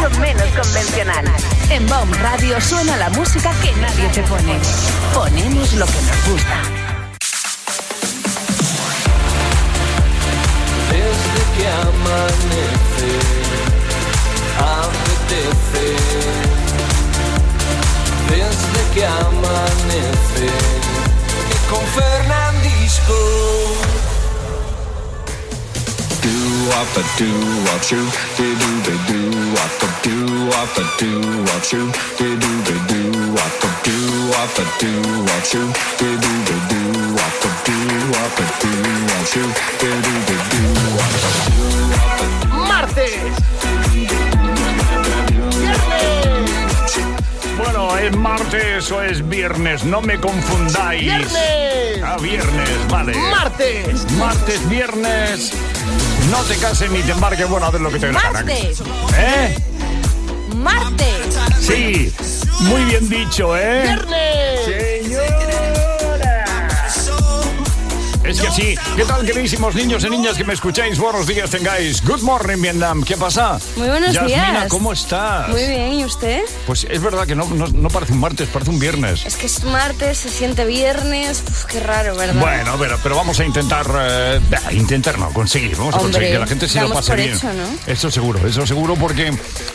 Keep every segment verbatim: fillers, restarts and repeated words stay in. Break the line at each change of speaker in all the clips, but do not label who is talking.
mucho menos convencional. En B O M Radio suena la música que nadie te pone. Ponemos lo que nos gusta.
Desde que amanece, apetece. Desde que amanece, y con Fernandisco. Do up a do up shoo, do do do up a do up a do up shoo, do do do up a do up a do up shoo, do do do up a do up a do up shoo, do do do up a do up a.
¡Martes! Bueno, es martes o es viernes, no me confundáis.
¡Viernes!
Ah, viernes, vale.
¡Martes!
Martes, viernes. No te cases ni te embarques, bueno, a ver lo que te dé la gana.
¡Martes!
¿Eh?
¡Martes!
Sí, muy bien dicho, ¿eh?
¡Viernes!
Señora. Es que sí. ¿Qué tal, queridísimos niños y niñas que me escucháis? Buenos días tengáis. Good morning, Vietnam. ¿Qué pasa?
Muy buenos
Yasmina,
días.
¿cómo estás?
Muy bien, ¿y usted?
Pues es verdad que no, no, no parece un martes, parece un viernes.
Es que es martes, se siente viernes. Uf, qué raro, ¿verdad?
Bueno, pero, pero vamos a intentar, eh, intentar no, conseguir, vamos a
Hombre,
conseguir que la gente se lo
damos
pase
por
bien.
hecho, ¿no?
Eso seguro, eso seguro porque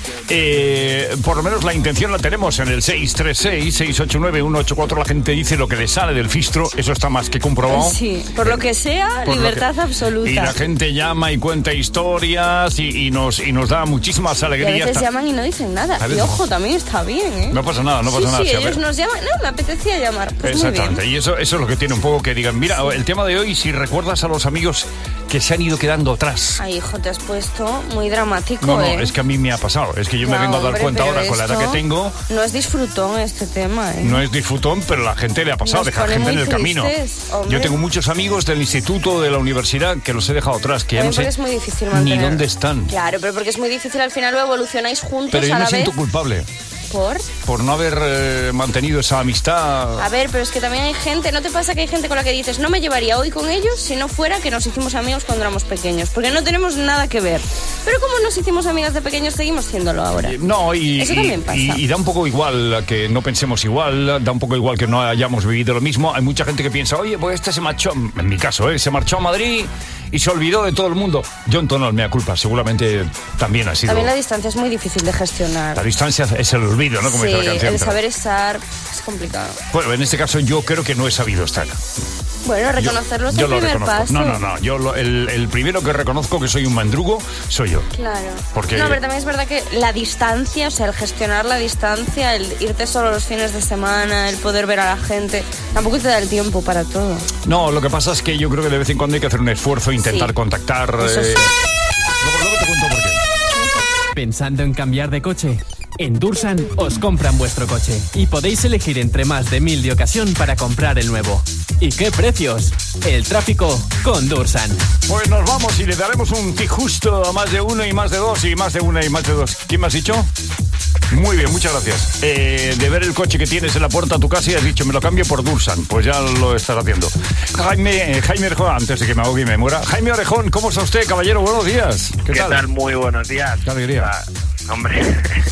eh, por lo menos la intención la tenemos en el seis tres seis, seis ocho nueve, uno ocho cuatro. La gente dice lo que le sale del fistro, eso está más que comprobado.
Sí, por lo que sea,
Por lo
libertad
que-
absoluta.
Y la gente llama y cuenta historias y, y nos, y nos da muchísimas
Y a
alegrías.
veces llaman y no dicen nada.
A veces
Y ojo,
no.
también está bien, ¿eh?
No pasa nada, no pasa
sí,
nada.
Sí,
sí, a
ellos
ver.
nos llaman. No, me apetecía llamar. Pues muy
Exactamente,
bien.
y eso, eso es lo que tiene un poco que digan, mira, el tema de hoy, si recuerdas a los amigos que se han ido quedando atrás.
Ay, hijo, te has puesto muy dramático,
No, no,
¿eh?
es que a mí me ha pasado, es que yo me
Ya,
vengo a dar
hombre,
cuenta
pero
ahora con la edad
esto
que tengo,
No es disfrutón este tema, ¿eh?
no es disfrutón, pero la gente le ha pasado,
Nos
dejar
pone
gente en
muy
el camino.
tristes, hombre.
Yo tengo muchos amigos del instituto, de la universidad, que los he dejado atrás, que ya no
También porque
sé
es muy difícil
ni
mantener.
dónde están.
Claro, pero porque es muy difícil, al final lo evolucionáis juntos
Pero yo
a
me
la
siento
vez.
culpable
¿Por?
por no haber eh, mantenido esa amistad.
A ver, pero es que también hay gente, ¿no te pasa que hay gente con la que dices, no me llevaría hoy con ellos si no fuera que nos hicimos amigos cuando éramos pequeños? Porque no tenemos nada que ver. Pero como nos hicimos amigas de pequeños, seguimos siéndolo ahora.
Eh, No, y,
Eso
y-
también pasa.
y- y da un poco igual que no pensemos igual, da un poco igual que no hayamos vivido lo mismo. Hay mucha gente que piensa, oye, pues este se marchó, en mi caso, ¿eh? se marchó a Madrid y se olvidó de todo el mundo. Yo en tono, mea culpa, seguramente también ha sido.
También la distancia es muy difícil de gestionar.
La distancia es el olvido, ¿no? Como
Sí,
dice la canción.
el saber estar es complicado.
Bueno, en este caso yo creo que no he sabido estar.
Bueno, reconocerlo es
yo
el
lo
primer
reconozco.
paso.
No, no, no. Yo lo- el, el primero que reconozco que soy un mandrugo soy yo.
Claro.
Porque-
No, pero también es verdad que la distancia, o sea, el gestionar la distancia, el irte solo los fines de semana, el poder ver a la gente, tampoco te da el tiempo para todo.
No, lo que pasa es que yo creo que de vez en cuando hay que hacer un esfuerzo, intentar
Sí.
contactar.
Eso sí.
eh, Luego, luego te cuento por qué.
¿Pensando en cambiar de coche? En Dursan os compran vuestro coche y podéis elegir entre más de mil de ocasión para comprar el nuevo. ¿Y qué precios? El tráfico con Dursan.
Pues nos vamos y le daremos un tic justo a más de uno y más de dos y más de una y más de dos. ¿Quién me has dicho? Muy bien, muchas gracias. Eh, de ver el coche que tienes en la puerta de tu casa y has dicho, me lo cambio por Dursan. Pues ya lo estás haciendo. Jaime, eh, Jaime Orejón, antes de que me ahogue y me muera. Jaime Orejón, ¿cómo está usted, caballero? Buenos días. ¿Qué,
¿Qué
tal?
tal? Muy buenos días.
Qué alegría.
Ah, hombre,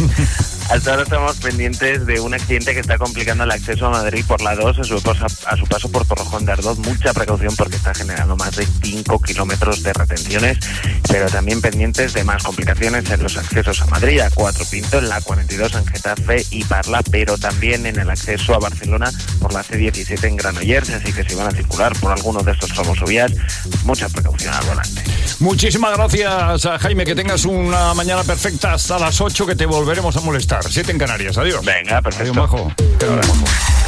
hasta ahora estamos pendientes de un accidente que está complicando el acceso a Madrid por la dos a su paso, a su paso por Torrejón de Ardoz. Mucha precaución porque está generando más de cinco kilómetros de retenciones, pero también pendientes de más complicaciones en los accesos a Madrid, a Cuatro Pinto, en la cuarenta y dos en Getafe y Parla, pero también en el acceso a Barcelona por la C diecisiete en Granollers. Así que si van a circular por alguno de estos tramos o vías, mucha precaución al volante.
Muchísimas gracias, a Jaime. Que tengas una mañana perfecta hasta las ocho, que te volveremos a molestar. Siete en Canarias. Adiós.
Venga, perfecto.
Adiós, majo. Adiós, majo.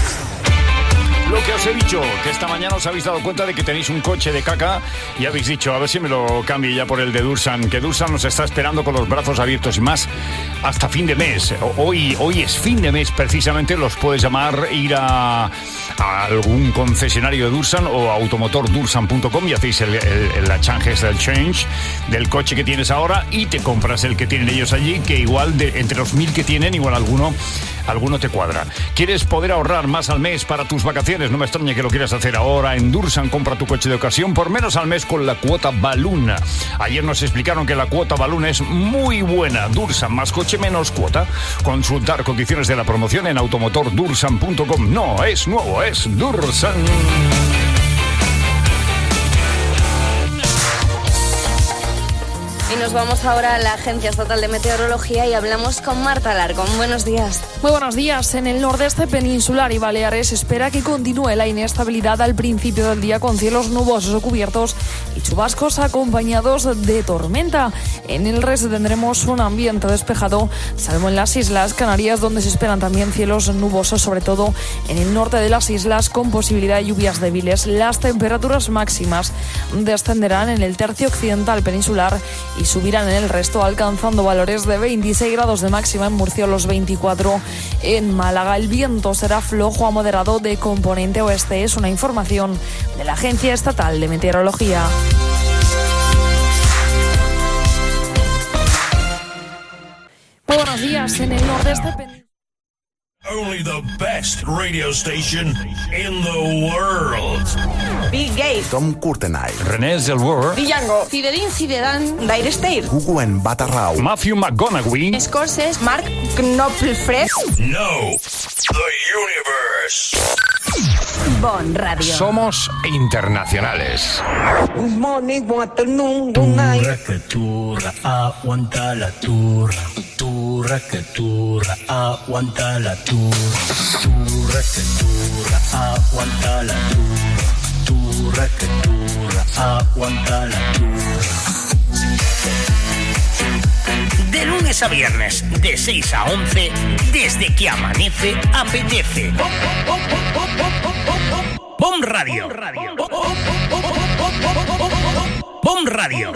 Lo que os he dicho, que esta mañana os habéis dado cuenta de que tenéis un coche de caca y habéis dicho, a ver si me lo cambie ya por el de Dursan, que Dursan nos está esperando con los brazos abiertos y más hasta fin de mes. Hoy, hoy es fin de mes, precisamente. Los puedes llamar, ir a, a algún concesionario de Dursan o a automotor dursan punto com y hacéis el, el, el, la change, el change del coche que tienes ahora y te compras el que tienen ellos allí, que igual de, entre los mil que tienen, igual alguno alguno te cuadra. ¿Quieres poder ahorrar más al mes para tus vacaciones? No me extraña que lo quieras hacer ahora. En Dursan compra tu coche de ocasión por menos al mes con la cuota Balloon. Ayer nos explicaron que la cuota Balloon es muy buena. Dursan, más coche, menos cuota. Consultar condiciones de la promoción en automotor dursan punto com. No, es nuevo, es Dursan.
Y nos vamos ahora a la Agencia Estatal de Meteorología y hablamos con Marta Alarcón. Buenos días.
Muy buenos días. En el nordeste peninsular y Baleares se espera que continúe la inestabilidad al principio del día con cielos nubosos o cubiertos y chubascos acompañados de tormenta. En el resto tendremos un ambiente despejado, salvo en las Islas Canarias, donde se esperan también cielos nubosos, sobre todo en el norte de las islas, con posibilidad de lluvias débiles. Las temperaturas máximas descenderán en el tercio occidental peninsular y subirán en el resto, alcanzando valores de veintiséis grados de máxima en Murcia, los veinticuatro en Málaga. El viento será flojo a moderado de componente oeste. Es una información de la Agencia Estatal de Meteorología. Muy buenos días. En el nordeste peninsular.
Only the best radio station in the world.
Bill Gates,
Tom Courtenay,
René Zellweger,
Django, Zinedine Zidane, Dire Straits,
Hugo Mbatha-Raw,
Matthew McConaughey,
Scorsese, Mark Knopfler.
No, the universe.
Bon Radio.
Somos internacionales.
Good morning, good afternoon, good night. Turra que turra, aguanta la turra. Turra que turra, aguanta la turra. Turra que turra, aguanta la turra. Turra que turra, aguanta la turra.
De lunes a viernes, de seis a once, desde que amanece, apetece. Bom Radio. Bom Radio.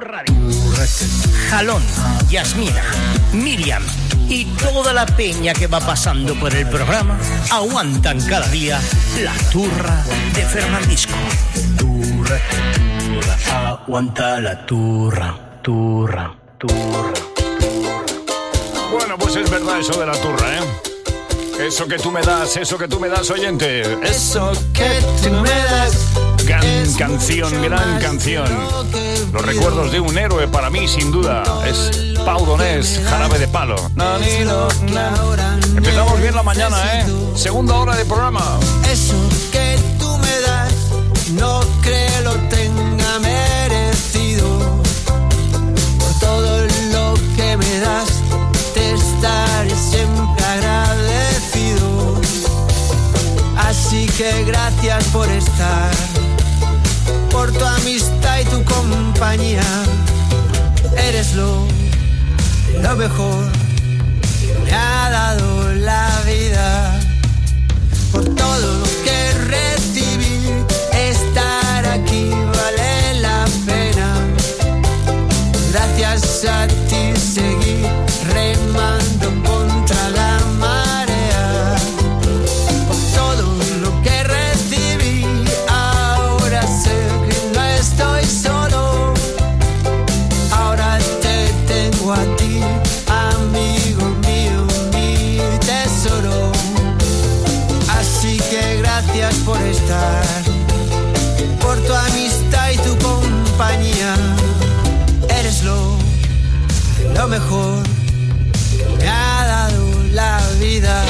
Jalón, Yasmina, Miriam y toda la peña que va pasando por el programa aguantan cada día la turra de Fernandisco.
Turra, turra, aguanta la turra, turra, turra.
Bueno, pues es verdad eso de la turra, ¿eh? Eso que tú me das, eso que tú me das, oyente.
Eso que tú me das.
Gran canción, gran canción. Los recuerdos de un héroe para mí, sin duda, es Pau Donés, Jarabe de Palo. No, ni no, no. Empezamos bien la mañana, ¿eh? Segunda hora de programa.
Eso que tú me das, no creo lo tenga merecido. Por todo lo que me das, te estaré siempre agradecido. Así que gracias por estar, por tu amistad y tu compañía. Eres lo, lo mejor que me ha dado la vida. Por todo lo que recibí, estar aquí vale la pena. Gracias a ti seguí remando contra la marea. Por todo lo que recibí, ahora sé que no estoy solo. Ahora te tengo a ti, amigo mío, mi tesoro. Así que gracias por estar, por tu amistad y tu compañía. Eres lo, lo mejor que me ha dado la vida.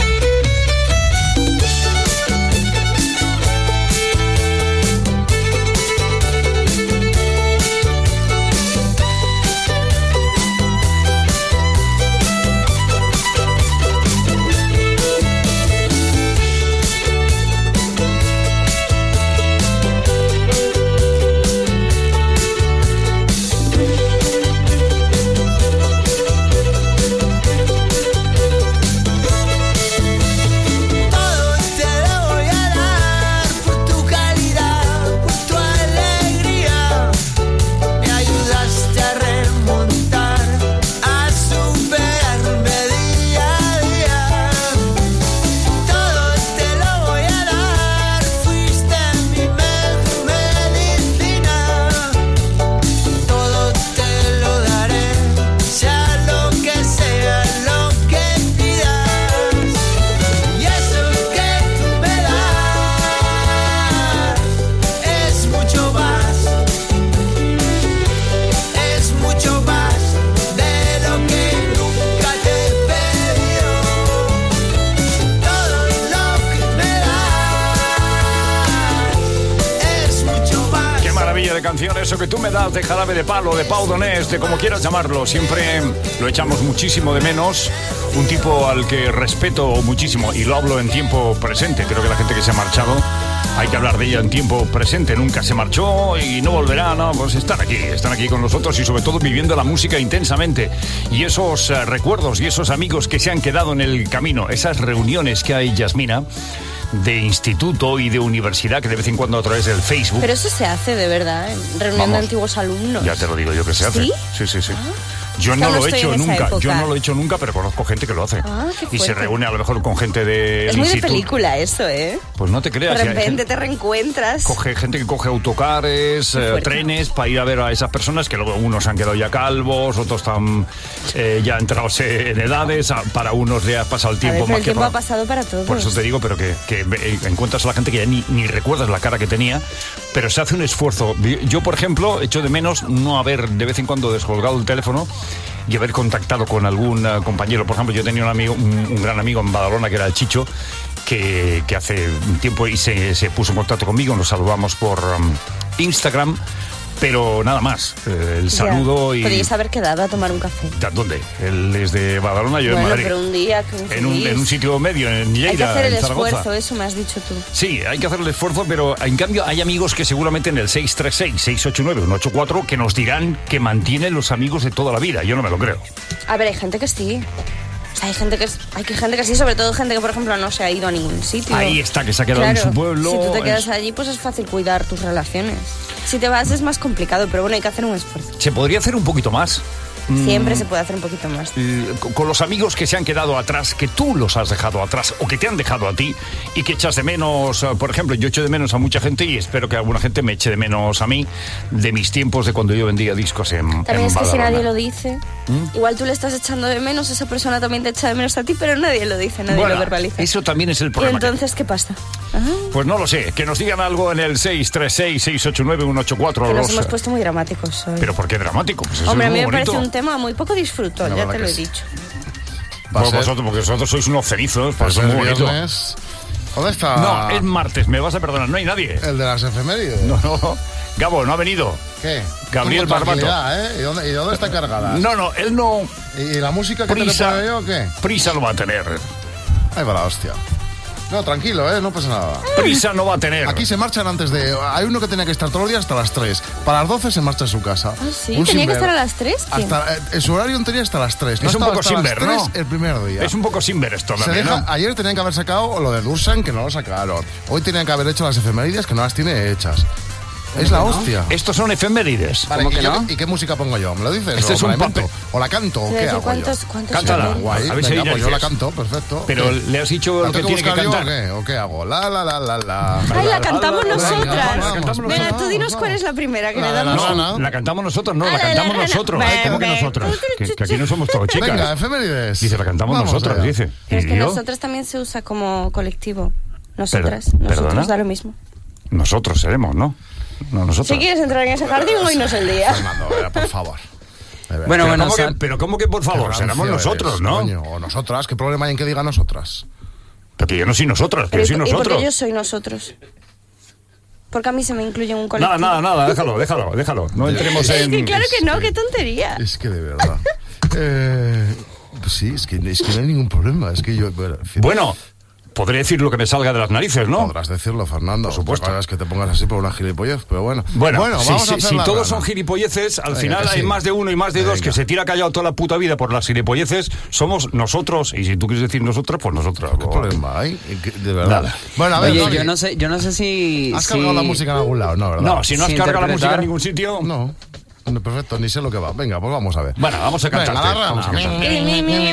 de canción, eso que tú me das de Jarabe de Palo, de Pau Donés, de como quieras llamarlo, siempre lo echamos muchísimo de menos. Un tipo al que respeto muchísimo, y lo hablo en tiempo presente. Creo que la gente que se ha marchado hay que hablar de ella en tiempo presente. Nunca se marchó y no volverá, no, pues están aquí, están aquí con nosotros y sobre todo viviendo la música intensamente. Y esos uh, recuerdos y esos amigos que se han quedado en el camino, esas reuniones que hay, Yasmina, de instituto y de universidad, que de vez en cuando a través del Facebook.
Pero eso se hace de verdad, ¿eh? Reunión
Vamos,
de antiguos alumnos.
Ya te lo digo yo que se hace.
¿Sí?
Sí, sí, sí.
Ah.
Yo
Yo
no
no
lo he
estoy
hecho
en esa
nunca,
época.
yo no lo he hecho nunca, pero conozco gente que lo hace.
Ah, qué
y se
fuerte.
reúne a lo mejor con gente del
Es muy de
instituto.
película eso, ¿eh?
Pues no te
De
creas. si hay
repente
gente-
te reencuentras.
Coge gente que coge autocares, eh, trenes para ir a ver a esas personas que luego unos han quedado ya calvos, otros están eh, ya entrados en edades, a- para unos ya ha pasado el
A
tiempo
ver, pero
más
el
que
tiempo
para...
ha pasado para todos.
Por eso te digo, pero que, que ve- encuentras a la gente que ya ni, ni recuerdas la cara que tenía, pero se hace un esfuerzo. Yo, por ejemplo, echo de menos no haber de vez en cuando descolgado el teléfono y haber contactado con algún uh, compañero. Por ejemplo, yo tenía un amigo, un, un gran amigo en Badalona, que era el Chicho, que, que hace un tiempo y se, se puso en contacto conmigo, nos saludamos por um, Instagram, pero nada más. Eh, el saludo
Ya.
y...
Podríais haber quedado a tomar un café.
¿Dónde? Él es de Badalona, yo
Bueno,
de Madrid.
pero un día
En un, en un sitio medio, en Lleida,
Hay que hacer el
en Zaragoza.
esfuerzo, eso me has dicho tú.
Sí, hay que hacer el esfuerzo, pero en cambio hay amigos que seguramente en el seis tres seis, seis ocho nueve, uno ocho cuatro que nos dirán que mantienen los amigos de toda la vida. Yo no me lo creo.
A ver, hay gente que sí. O sea, hay gente que, es- hay que gente que sí, sobre todo gente que, por ejemplo, no se ha ido a ningún sitio.
Ahí está, que se ha quedado
Claro,
en su pueblo.
Si tú te quedas
es-
allí, pues es fácil cuidar tus relaciones. Si te vas es más complicado, pero bueno, hay que hacer un esfuerzo.
Se podría hacer un poquito más.
Siempre
Mm,
se puede hacer un poquito más.
eh, con- con los amigos que se han quedado atrás, que tú los has dejado atrás o que te han dejado a ti y que echas de menos. eh, Por ejemplo, yo echo de menos a mucha gente y espero que alguna gente me eche de menos a mí de mis tiempos de cuando yo vendía discos en,
También
en
es que si
Badalona.
nadie lo dice,
¿Mm?
igual tú le estás echando de menos, esa persona también te echa de menos a ti, pero nadie lo dice, nadie
Bueno,
lo verbaliza.
eso también es el
¿Y
problema. que-
entonces qué pasa? Ajá.
Pues no lo sé, que nos digan algo en el seis tres seis, seis ocho nueve, uno ocho cuatro.
Que nos
los-
hemos puesto muy dramáticos hoy.
Pero ¿por qué dramático? Pues eso
Hombre,
es
a mí
muy
me parece
bonito.
un tema muy poco disfrutón,
La
ya
verdad
te lo
que
he
sí.
dicho.
Va a
Pues
ser-
vosotros, porque vosotros sois unos cenizos, por
Va a
eso es
ser
muy bonito.
viernes. ¿Dónde está?
No, es martes, me vas a perdonar, no hay nadie.
El de las efemérides.
No, no. Gabo, no ha venido.
¿Qué?
Gabriel
Con
Barbato.
tranquilidad, ¿eh? ¿Y dónde, y dónde está cargada?
No, no, él no.
¿Y la música que te le
Prisa.
pongo yo o qué?
Prisa no va a tener.
Ahí va la hostia. No, tranquilo, ¿eh? No pasa nada.
Prisa no va a tener.
Aquí se marchan antes de... Hay uno que tenía que estar todos los días hasta las tres. Para las doce se marcha a su casa.
Ah, sí,
Un
tenía que
sinver.
estar a las tres. ¿Quién?
Hasta, eh, su horario anterior hasta las tres. No
Es un
estaba
poco
hasta las
sinver,
tres
¿no?
el primer día.
Es un poco sin ver esto
Se
también,
deja-
¿no?
Ayer tenían que haber sacado lo de Dursan, que no lo sacaron. Hoy tenían que haber hecho las efemérides, que no las tiene hechas. Es la hostia.
Estos son efemérides.
Vale,
¿Cómo
¿y,
que
yo
no?
qué- ¿y qué música pongo yo? ¿Me lo dices?
Este
¿O
es
me
un
la invento?
papel.
¿O la canto? ¿O
Quiero
qué
decir,
hago
¿cuántos-
yo?
cuántos
Cántala.
efemérides?
Guay,
A ver si
venga,
hay
pues yo la
narices.
canto, perfecto.
Pero
¿Qué?
le has dicho
¿La
lo que
tengo
tiene que
buscar yo
cantar.
o qué? ¿O qué hago? La, la, la, la, la.
Ay, la cantamos
Venga,
nosotras.
vamos, la cantamos
Venga,
nosotros.
tú dinos cuál es la primera que
La
le
de la
damos.
rana.
No, la cantamos nosotros, no,
Ah,
la
la de la
cantamos
rana.
nosotros.
Ven,
¿Cómo que
ven.
nosotros? Que, que aquí no somos todos chicas.
Venga, efemérides.
Dice, la cantamos
Vamos
nosotros,
allá.
dice.
Pero es
¿Y
que
yo?
nosotras también se usa como colectivo. Nosotras.
Pero-
nosotros
¿perdona?
da lo mismo.
Nosotros seremos, ¿no? No nosotros.
Si quieres entrar en ese jardín, hoy no es el día.
Fernando, a ver, por favor. De verdad.
Bueno,
Pero
bueno,
¿cómo que-
pero ¿cómo que por favor?
qué
Seremos
rancio
nosotros,
eres,
¿no?
coño? O nosotras, ¿qué problema hay en que diga nosotras?
Porque yo no soy nosotros, que
Pero
yo
¿y,
soy
y por qué
nosotros.
yo soy nosotros? Porque a mí se me incluye en un colectivo.
Nada, nada, nada, déjalo, déjalo, déjalo. No entremos
Es
en...
que claro que no, qué tontería.
Es que de verdad. eh, pues sí, es que, es que no hay ningún problema. Es que yo. Bueno, en fin.
Bueno, podré decir lo que me salga de las narices, ¿no?
Podrás decirlo, Fernando.
Por supuesto.
Otra cosa es que te pongas así por una gilipollez, pero bueno.
Bueno, si,
vamos
si-
a hacer
si
la
todos
rana.
son gilipolleces, al
Venga,
final
que
hay
sí.
más de uno y más de dos
Venga.
que se tira callado toda la puta vida por las gilipolleces. Somos nosotros, y si tú quieres decir nosotros, pues nosotros.
¿Qué problema hay? ¿Y qué- De verdad.
Nada.
Bueno, a ver,
Oye,
Tony,
yo no sé, yo no sé si...
¿has
si-
cargado la música en algún lado? No, ¿verdad?
No, si no has
Sin
cargado la música
interpretar.
en ningún sitio.
No. No, perfecto, ni sé lo que va. Venga, pues vamos a ver.
Bueno, vamos a
Venga,
cantarte.
la rana.
Vamos a cantarte.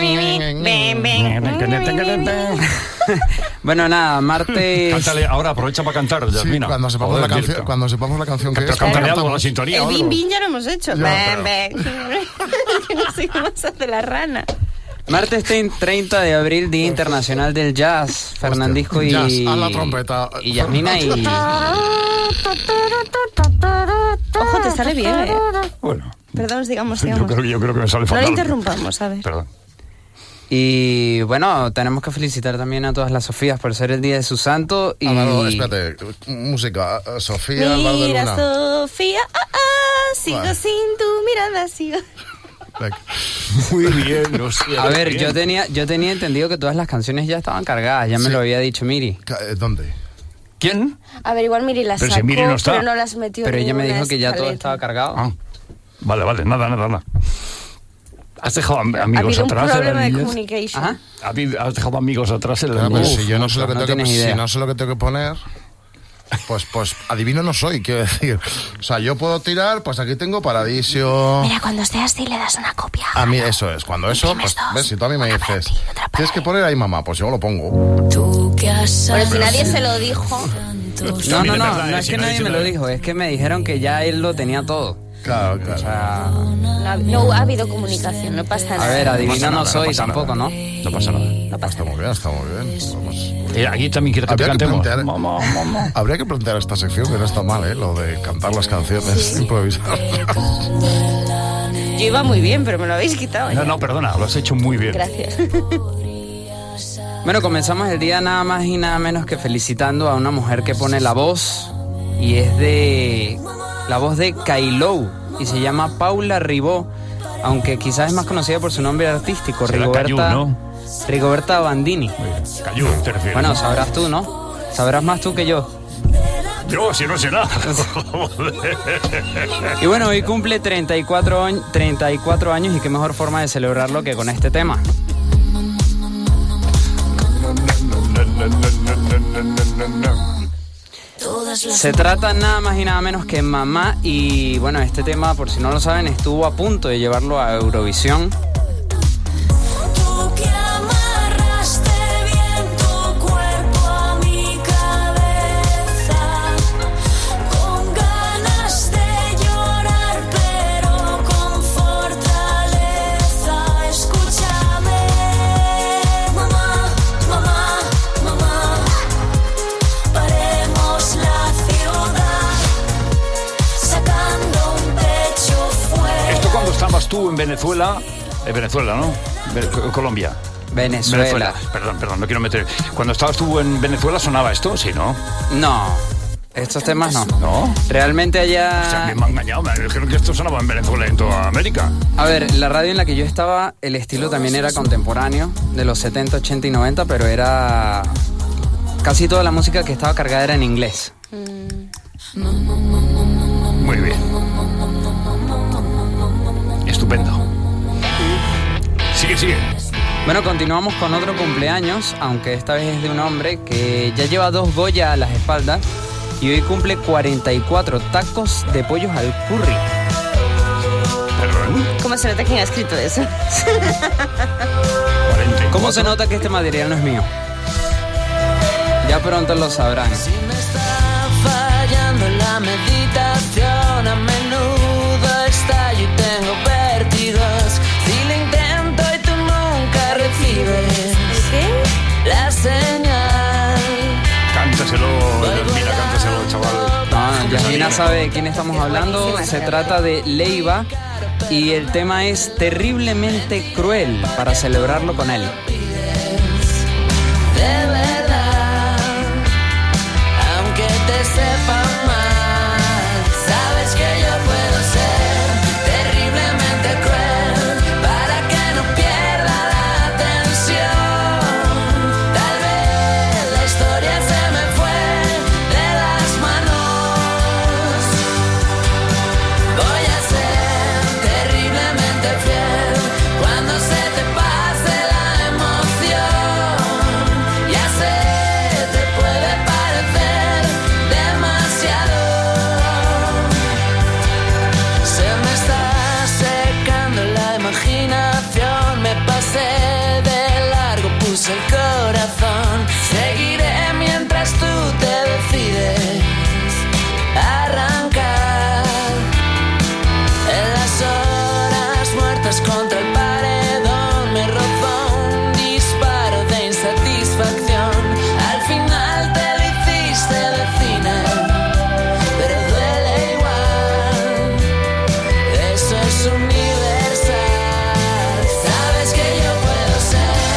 Bueno, nada, martes...
Cántale, ahora aprovecha para cantar,
Sí,
Yasmina.
cuando sepamos
Joder,
la canción,
Mirka.
cuando sepamos la canción que
Pero
es.
cántale
cantamos.
algo, la sintonía
El
o algo.
bim bim ya lo hemos hecho.
Ya,
Bam,
pero-
bam. No sé cómo se hace la rana.
Martes treinta de abril, Día Internacional del Jazz. Fernandisco y...
Jazz, haz la trompeta.
Y Yasmina y...
Ojo, te sale bien, ¿eh?
Bueno,
Perdón, digamos,
yo
digamos.
creo, que- yo creo que me sale
No
fatal.
le interrumpamos, a ver.
Perdón.
Y bueno, tenemos que felicitar también a todas las Sofías por ser el día de su santo. Y...
Álvaro, espérate, música. Sofía, Álvaro de
Mira,
Luna.
Sofía, ah, ah, sigo
Vale.
sin tu mirada, sigo.
Muy bien, no sé.
A ver,
bien.
yo tenía, yo tenía entendido que todas las canciones ya estaban cargadas, ya me
Sí.
lo había dicho Miri.
¿Dónde?
¿Quién?
A ver, igual Miri las
Pero si
sacó,
Miri no está.
pero no las metió
Pero
en
ella me
ninguna
dijo que ya todo
escaleta.
estaba cargado.
Ah, vale, vale, nada, nada, nada. ¿Has dejado am-
Ha
amigos
habido un
atrás en
problema
la
de
niñez?
communication.
Ajá.
¿Ha habido- ¿Has dejado amigos atrás en la
Claro, pero
niñez?
si yo no sé lo que
no
tengo que,
tienes idea.
si no sé lo que tengo que poner, pues, pues adivino no soy, quiero decir. O sea, yo puedo tirar, pues aquí tengo Paradisio.
Mira, cuando esté así le das una copia.
A mí eso es, cuando eso, pues, ves, si tú a mí me dices, tienes que poner ahí mamá, pues yo lo pongo.
Pero si nadie se lo dijo.
No, no, no, no es que nadie me lo dijo, es que me dijeron que ya él lo tenía todo.
Claro, claro.
O sea,
No, ha- no ha habido comunicación, no pasa nada.
a ver, adivina
pasa
no
nada, no
soy
pasa
tampoco,
nada.
¿no?
No pasa nada.
Está muy bien, está muy bien. Vamos.
Eh, aquí también quiero que te
Habría que,
cantemos.
plantear,
Mamá, mamá.
habría que plantear esta sección, que no está mal, ¿eh? Lo de cantar las canciones, improvisar.
Yo iba muy bien, pero me lo habéis quitado.
No,
ya.
no, perdona, lo has hecho muy bien.
Gracias.
Bueno, comenzamos el día nada más y nada menos que felicitando a una mujer que pone la voz, y es de la voz de Kailou, y se llama Paula Ribó, aunque quizás es más conocida por su nombre artístico,
Será
Rigoberta,
Caillou, ¿no?
Rigoberta Bandini.
Cayó, te refieres.
Bueno, sabrás tú, ¿no? Sabrás más tú que yo.
Yo, si no sé nada.
Y bueno, hoy cumple treinta y cuatro, añ- treinta y cuatro años, y qué mejor forma de celebrarlo que con este tema. Se trata nada más y nada menos que Mamá, y bueno, este tema, por si no lo saben, estuvo a punto de llevarlo a Eurovisión.
Tú que amarraste bien tu cuerpo a mi cabeza, con ganas de llorar pero con fortaleza. Escúchame, mamá, mamá, mamá, paremos la ciudad, sacando un pecho fuera.
Esto cuando estabas tú en Venezuela, en Venezuela, ¿no? Ve- Colombia.
Venezuela.
Perdón, perdón, no quiero meter. Cuando estabas tú en Venezuela sonaba esto, ¿sí, no?
No, estos temas no.
¿No?
Realmente
O sea,
allá...
me han engañado, me dijeron que esto sonaba en Venezuela y en toda América.
A ver, la radio en la que yo estaba, el estilo también era contemporáneo, de los setenta, ochenta y noventa, pero era... Casi toda la música que estaba cargada era en inglés.
Muy bien. Estupendo. Sigue, sigue.
Bueno, continuamos con otro cumpleaños, aunque esta vez es de un hombre que ya lleva dos Goya a las espaldas y hoy cumple cuarenta y cuatro tacos de pollos al curry.
Perdón.
¿Cómo se nota quién ha escrito eso?
¿Cómo se nota que este material no es mío? Ya pronto lo sabrán.
Si me está fallando la meditación, a menudo estallo y tengo vértigos. Si lo intento y tú nunca recibes la señal.
Cántaselo, mira, cántaselo, chaval.
Ah, Yasmina sabe de quién estamos hablando. Se trata de Leiva y el tema es Terriblemente Cruel, para celebrarlo con él.
De verdad, aunque te sepa mal, sabes que yo puedo ser terriblemente cruel para que no pierda la atención. Tal vez la historia se me fue de las manos. Voy a ser terriblemente fiel cuando se te pase la emoción. Ya sé, te puede parecer demasiado. Se me está secando la imaginación. Me pasé de largo, puse el corazón. Seguiré mientras tú te decides arrancar. En las horas muertas contra el paredón me rozó un disparo de insatisfacción. Al final te lo hiciste de cine, pero duele igual. Eso es universal. Sabes que yo puedo ser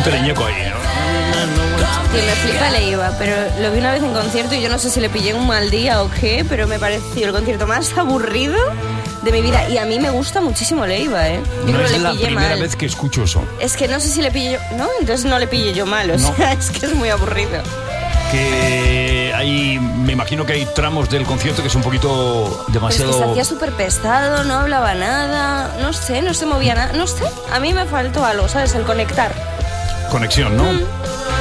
un teleñeco ahí, ¿no?
Que me flipa Leiva, pero lo vi una vez en concierto y yo no sé si le pillé un mal día o qué, pero me pareció el concierto más aburrido de mi vida. Y a mí me gusta muchísimo Leiva, ¿eh? Yo
No
creo
es
que le
la
pillé
primera
mal.
vez que escucho eso.
Es que no sé si le pillé yo... No, entonces no le pillé yo mal, o
No.
sea, es que es muy aburrido.
Que hay, me imagino que hay tramos del concierto que es un poquito
Pero es que se
demasiado...
hacía súper pesado, no hablaba nada, no sé, no se movía nada, no sé. A mí me faltó algo, ¿sabes? El conectar.
Conexión, ¿no?
Mm.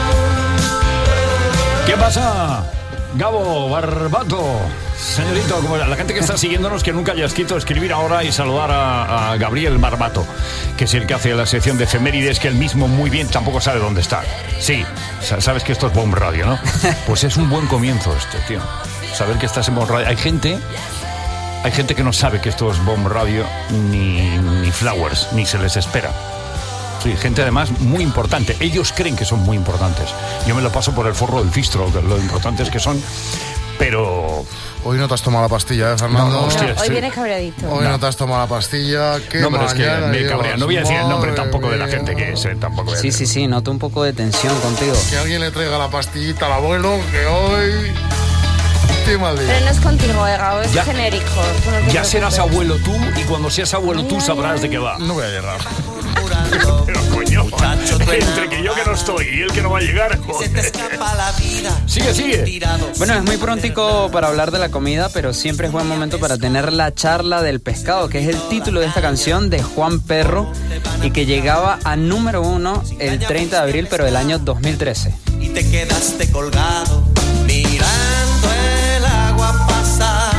¿Qué pasa? Gabo Barbato, señorito, como la gente que está siguiéndonos, que nunca haya escrito, escribir ahora y saludar a, a Gabriel Barbato, que es el que hace la sección de efemérides, que él mismo muy bien tampoco sabe dónde está. Sí, sabes que esto es Bomb Radio, ¿no? Pues es un buen comienzo este, tío. Saber que estás en Bomb Radio. Hay gente, hay gente que no sabe que esto es Bomb Radio, ni, ni Flowers, ni se les espera. Sí, gente además muy importante. Ellos creen que son muy importantes. Yo me lo paso por el forro del fistro, de lo importantes que son, pero...
Hoy no te has tomado la pastilla, ¿eh, Fernando?
No, no, hostia,
Hoy
sí.
viene cabreadito.
Hoy
No.
no te has tomado la pastilla. ¿Qué
No, pero es que
mañana
me
llevas?
cabrea. No voy a decir el nombre
Madre
tampoco de la
mía.
gente que es, eh, tampoco voy a
Sí,
decir.
sí, sí, noto un poco de tensión contigo.
Que alguien le traiga la pastillita al abuelo, que hoy... Qué mal día.
Pero no es contigo, Ega, es
Ya-
genérico. tú no te
Ya serás
preocupes.
abuelo tú, y cuando seas abuelo tú sabrás de qué va.
No voy a llegar.
Pero coño, entre que yo que no estoy y él que no va a llegar, joder. Sigue, sigue.
Bueno, es muy prontico para hablar de la comida, pero siempre es buen momento para tener la charla del pescado, que es el título de esta canción de Juan Perro y que llegaba a número uno el treinta de abril, pero del año dos mil trece.
Y te quedaste colgado mirando el agua pasar.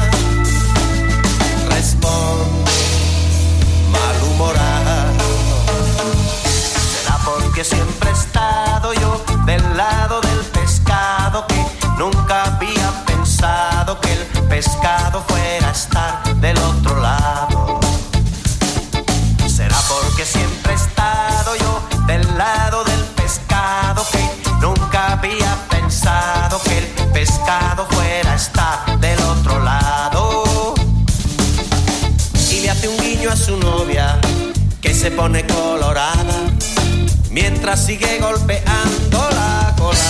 Responde malhumorado. Será porque siempre he estado yo del lado del pescado, que nunca había pensado que el pescado fuera a estar del otro lado. Será porque siempre he estado yo del lado del pescado, que nunca había pensado que el pescado fuera a estar del otro lado. Y le hace un guiño a su novia, que se pone colorada, mientras sigue golpeando la cola.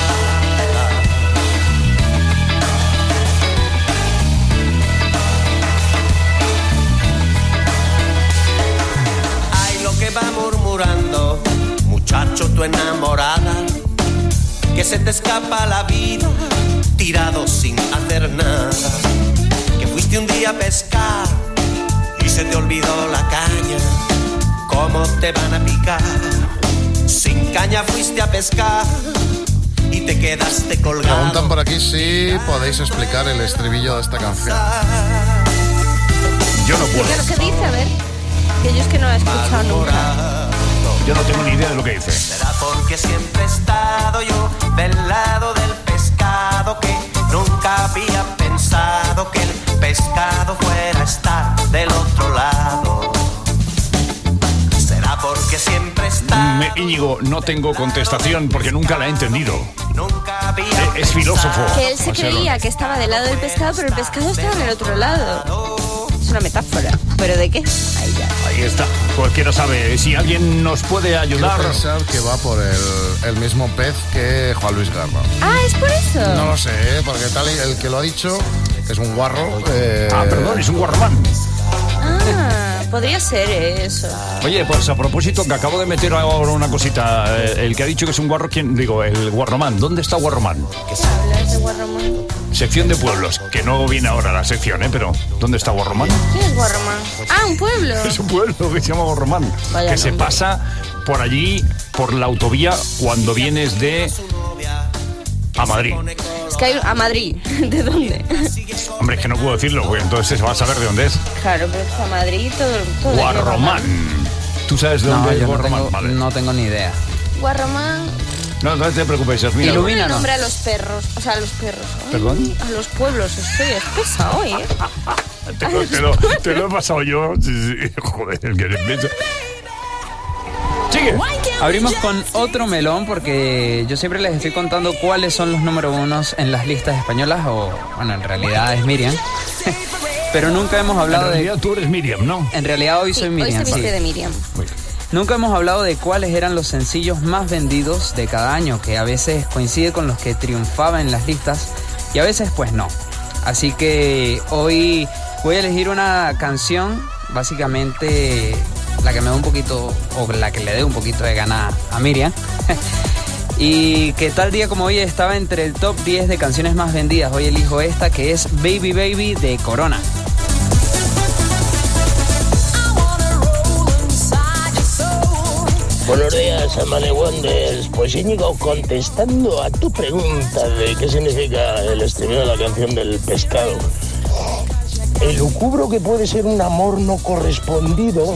Ay, lo que va murmurando, muchacho, tu enamorada, que se te escapa la vida tirado sin hacer nada, que fuiste un día a pescar y se te olvidó la caña. ¿Cómo te van a picar? Sin caña fuiste a pescar y te quedaste colgado.
Preguntan por aquí si podéis explicar el estribillo de esta canción.
Yo no puedo.
¿Qué es lo que dice? A ver. Que yo es que no lo he escuchado nunca.
Yo no tengo ni idea de lo que dice.
Será porque siempre he estado yo del lado del pescado, que nunca había pensado que el pescado fuera a estar del otro lado. Será porque siempre he estado.
Me, Íñigo, no tengo contestación porque nunca la he entendido.
Nunca había
Eh, Es filósofo.
Que él se
O sea, no-
creía que estaba del lado del pescado, pero el pescado estaba en el otro lado. Es una metáfora. ¿Pero de qué? Ahí ya.
Ahí está. Cualquiera sabe. Si alguien nos puede ayudar.
Quiero pensar que va por el, el mismo pez que Juan Luis Guerra.
Ah, ¿es por eso?
No lo sé, ¿eh? Porque tal y el que lo ha dicho es un guarro. eh,
Ah, perdón, es un guarromán.
Ah, podría ser eso.
Oye, pues a propósito, que acabo de meter ahora una cosita. eh, El que ha dicho que es un guarro, ¿quién? Digo, el guarromán. ¿Dónde está guarromán?
¿Hablas de Guarromán?
Sección de pueblos, que no viene ahora la sección, ¿eh? Pero, ¿dónde está guarromán?
¿Quién es Guarromán? Ah, un pueblo.
Es un pueblo que se llama Guarromán.
Vaya
Que se
nombre.
pasa por allí, por la autovía, cuando vienes de... a Madrid.
Es que hay a Madrid. ¿De dónde?
Hombre, es que no puedo decirlo, porque entonces se va a saber de dónde es.
Claro, pero es a Madrid todo, todo.
Guarromán. ¿Tú sabes de
No,
dónde es
yo no
Guarromán?
tengo,
Vale.
no tengo ni idea.
Guarromán.
No, no te preocupes, Yasmina.
Ilumina.
Pone
no.
nombre a los perros. O sea, a los perros. Ay,
¿Perdón?
A los pueblos. Estoy espesa hoy, ¿eh?
Te lo, te lo- te lo he pasado yo. Sí, sí. Joder, el que le empieza. Sigue.
Abrimos con otro melón porque yo siempre les estoy contando cuáles son los número unos en las listas españolas, o bueno, en realidad es Miriam. Pero nunca hemos hablado
En
de...
realidad tú eres Miriam, ¿no?
En realidad hoy
Sí,
soy
hoy
Miriam.
se viste
sí.
de Miriam.
Muy bien.
Nunca hemos hablado de cuáles eran los sencillos más vendidos de cada año, que a veces coincide con los que triunfaban en las listas y a veces pues no. Así que hoy voy a elegir una canción, básicamente la que me da un poquito, o la que le dé un poquito de gana a Miriam. Y que tal día como hoy estaba entre el top diez de canciones más vendidas. Hoy elijo esta, que es Baby Baby de Corona.
Buenos días, Amane Wonders. Pues Íñigo, contestando a tu pregunta de qué significa el estribillo de la canción del pescado. El lucubro que puede ser un amor no correspondido.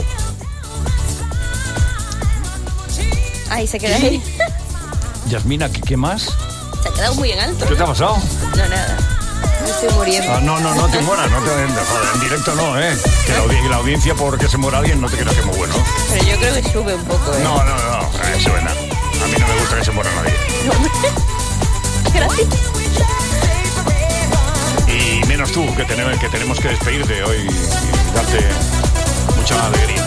Ahí se queda ahí.
Yasmina, ¿qué, ¿qué más?
Se ha quedado muy en alto.
¿Qué te ha pasado?
No, nada. Me estoy muriendo.
Ah, no, no, no te mueras, no te joder, en directo no, ¿eh? Que la, audi- la audiencia porque se muera alguien no te creas que es muy bueno.
Pero yo creo que sube un poco, ¿eh?
No, no, no, eh, sube nada. A mí no me gusta que se muera nadie.
Gracias.
Y menos tú, que tenemos que, tenemos que despedirte hoy y darte mucha alegría.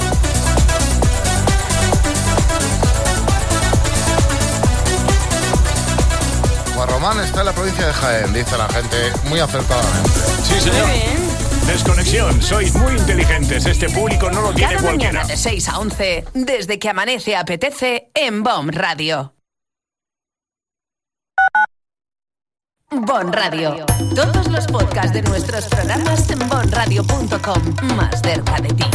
Román está en la provincia de Jaén, dice la gente muy acertadamente.
Sí, señor. Desconexión, sois muy inteligentes. Este público no lo tiene
Cada
cualquiera.
mañana de seis a once, desde que amanece apetece en Bon Radio. Bon Radio. Todos los podcasts de nuestros programas en bon radio punto com. Más cerca de ti.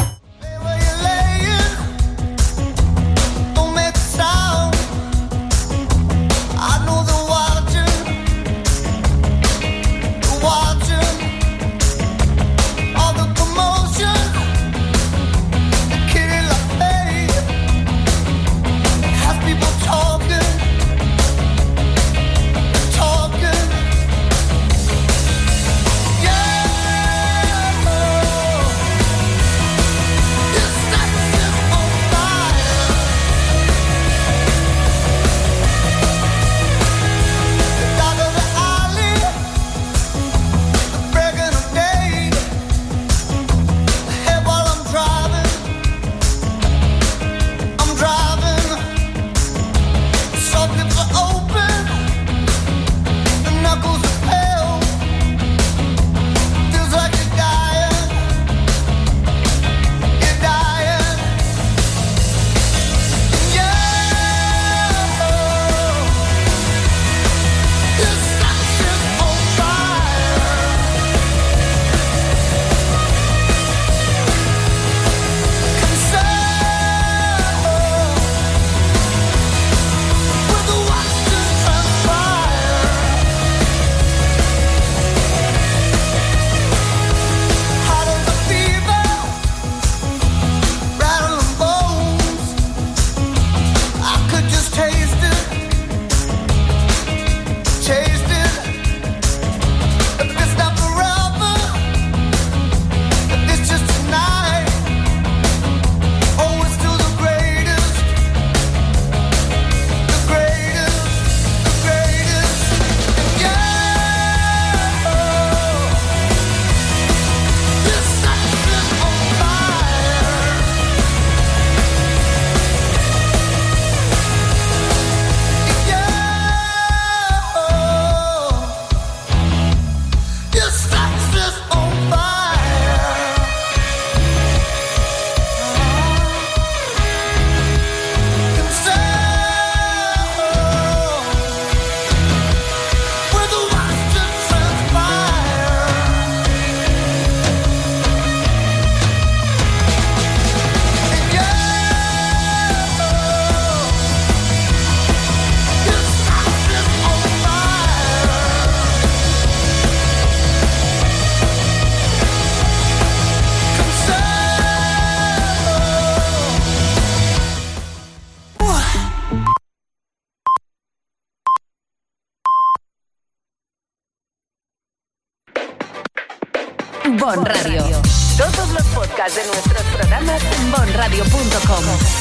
Bon Radio. Todos los podcasts de nuestros programas en bon radio punto com.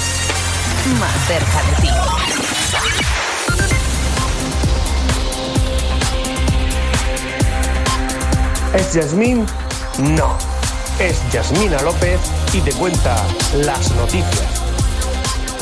Más cerca de ti.
¿Es Yasmín? No. Es Yasmina López y te cuenta las noticias.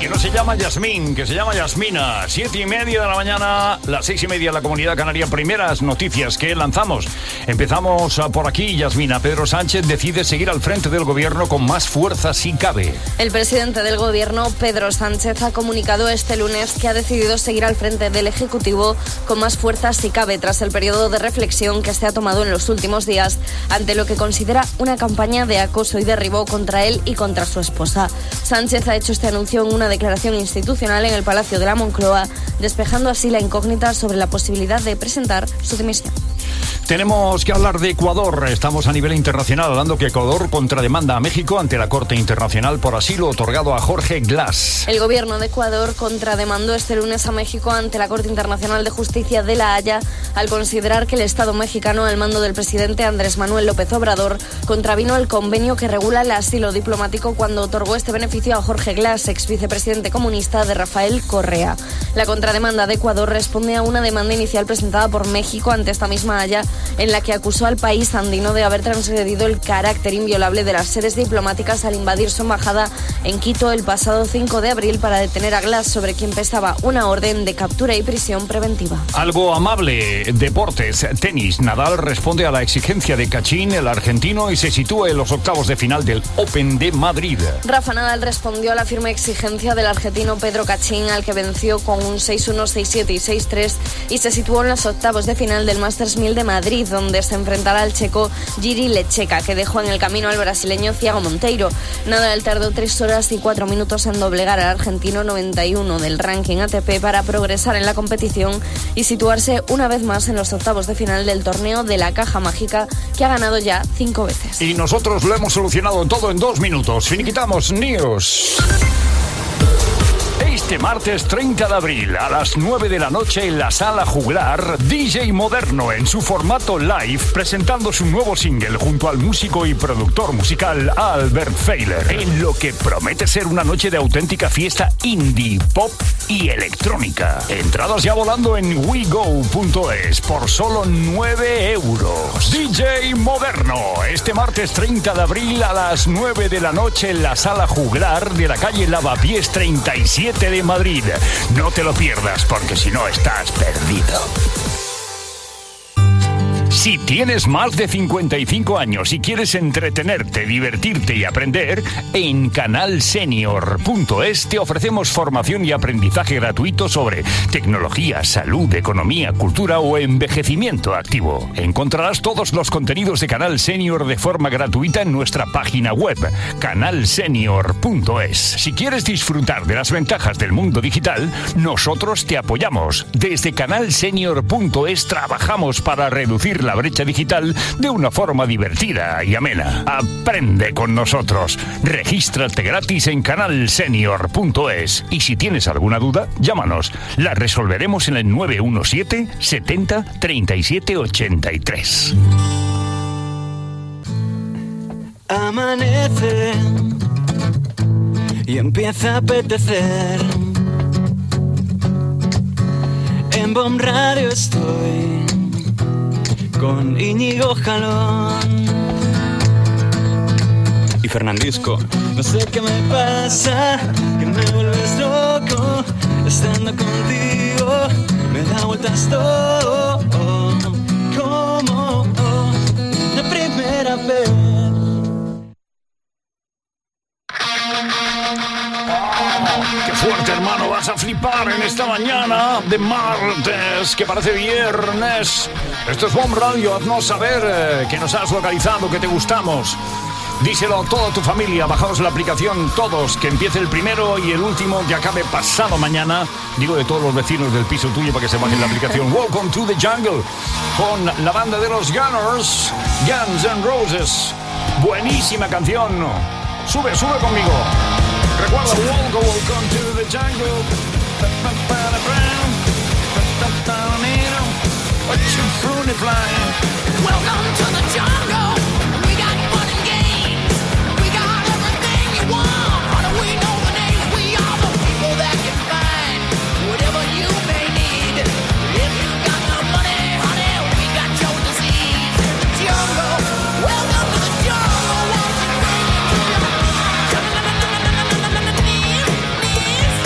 que no se llama Yasmín, que se llama Yasmina. Siete y media de la mañana, las seis y media en la Comunidad Canaria. Primeras noticias que lanzamos. Empezamos por aquí, Yasmina. Pedro Sánchez decide seguir al frente del gobierno con más fuerza si cabe.
El presidente del gobierno, Pedro Sánchez, ha comunicado este lunes que ha decidido seguir al frente del Ejecutivo con más fuerza si cabe, tras el periodo de reflexión que se ha tomado en los últimos días ante lo que considera una campaña de acoso y derribo contra él y contra su esposa. Sánchez ha hecho este anuncio en una declaración institucional en el Palacio de la Moncloa, despejando así la incógnita sobre la posibilidad de presentar su dimisión.
Tenemos que hablar de Ecuador. Estamos a nivel internacional hablando que Ecuador contrademanda a México ante la Corte Internacional por asilo otorgado a Jorge Glass.
El gobierno de Ecuador contrademandó este lunes a México ante la Corte Internacional de Justicia de La Haya al considerar que el Estado mexicano, al mando del presidente Andrés Manuel López Obrador, contravino el convenio que regula el asilo diplomático cuando otorgó este beneficio a Jorge Glass, ex vicepresidente comunista de Rafael Correa. La contrademanda de Ecuador responde a una demanda inicial presentada por México ante esta misma Haya, en la que acusó al país andino de haber transgredido el carácter inviolable de las sedes diplomáticas al invadir su embajada en Quito el pasado cinco de abril para detener a Glass, sobre quien pesaba una orden de captura y prisión preventiva.
Algo amable. Deportes. Tenis. Nadal responde a la exigencia de Cachín, el argentino, y se sitúa en los octavos de final del Open de Madrid.
Rafa Nadal respondió a la firme exigencia del argentino Pedro Cachín, al que venció con un seis uno, seis siete y seis tres, y se situó en los octavos de final del Masters mil de Madrid, donde se enfrentará al checo Jiří Lečeka, que dejó en el camino al brasileño Thiago Monteiro. Nadal tardó tres horas y cuatro minutos en doblegar al argentino noventa y uno del ranking A T P para progresar en la competición y situarse una vez más en los octavos de final del torneo de la Caja Mágica, que ha ganado ya cinco veces.
Y nosotros lo hemos solucionado todo en dos minutos. Finiquitamos News. Este martes treinta de abril a las nueve de la noche en la Sala Juglar, D J Moderno en su formato live presentando su nuevo single junto al músico y productor musical Albert Feiler, en lo que promete ser una noche de auténtica fiesta indie, pop y electrónica. Entradas ya volando en wego punto es por solo nueve euros. D J Moderno, este martes treinta de abril a las nueve de la noche en la Sala Juglar de la calle Lavapiés treinta y siete de Madrid. No te lo pierdas, porque si no estás perdido. Si tienes más de cincuenta y cinco años y quieres entretenerte, divertirte y aprender, en canal senior punto es te ofrecemos formación y aprendizaje gratuito sobre tecnología, salud, economía, cultura o envejecimiento activo. Encontrarás todos los contenidos de Canal Senior de forma gratuita en nuestra página web, canal senior punto es. Si quieres disfrutar de las ventajas del mundo digital, nosotros te apoyamos. Desde canal senior punto es trabajamos para reducir la brecha digital de una forma divertida y amena. Aprende con nosotros. Regístrate gratis en canal senior punto es y si tienes alguna duda, llámanos. La resolveremos en el nueve uno siete, setenta, treinta y siete, ochenta y tres.
Amanece y empieza a apetecer. En Bomb Radio estoy con Íñigo Jalón y Fernandisco. No sé qué me pasa, que me vuelves loco. Estando contigo me da vueltas todo, como la primera vez.
¡Qué fuerte, hermano! Vas a flipar en esta mañana de martes, que parece viernes. Esto es Bomb Radio. Haznos saber eh, que nos has localizado, que te gustamos. Díselo a toda tu familia. Bajaos la aplicación todos, que empiece el primero y el último que acabe pasado mañana. Digo, de todos los vecinos del piso tuyo, para que se bajen la aplicación. Welcome to the Jungle, con la banda de los Gunners, Guns N' Roses. Buenísima canción. Sube, sube conmigo. Recuerda, welcome, welcome to the jungle.
Welcome to the jungle. We got fun and games. We got everything you want. How do we know the names? We are the people that can find whatever you may need. If you got the money, honey, we got your disease. In the jungle. Welcome to the jungle. Won't you bring it to your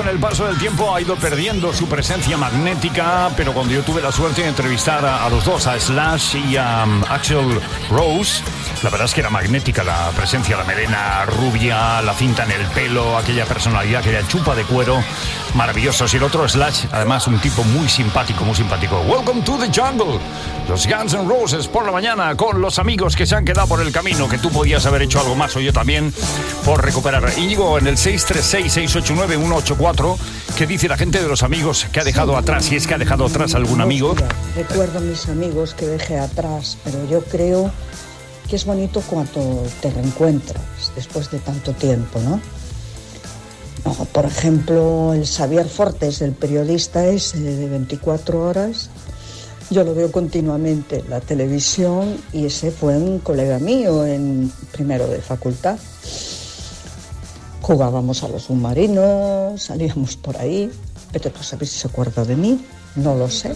con el paso del tiempo ha ido perdiendo su presencia magnética, pero cuando yo tuve la suerte de entrevistar a, a los dos, a Slash y a um, Axl Rose, la verdad es que era magnética la presencia, la melena rubia, la cinta en el pelo, aquella personalidad, aquella chupa de cuero, maravillosos. Y el otro, Slash, además un tipo muy simpático, muy simpático. Welcome to the jungle. Los Guns N' Roses por la mañana con los amigos que se han quedado por el camino, que tú podías haber hecho algo más o yo también por recuperar. Íñigo, en el seis tres seis, seis ocho nueve, uno ocho cuatro, ¿qué dice la gente de los amigos que ha dejado atrás? Si es que ha dejado atrás algún amigo.
Recuerdo a mis amigos que dejé atrás, pero yo creo que es bonito cuando te reencuentras después de tanto tiempo, ¿no? No, por ejemplo, el Xavier Fortes, el periodista ese de veinticuatro horas, yo lo veo continuamente en la televisión y ese fue un colega mío en primero de facultad. Jugábamos a los submarinos, salíamos por ahí, pero no sabéis si se acuerda de mí, no lo sé.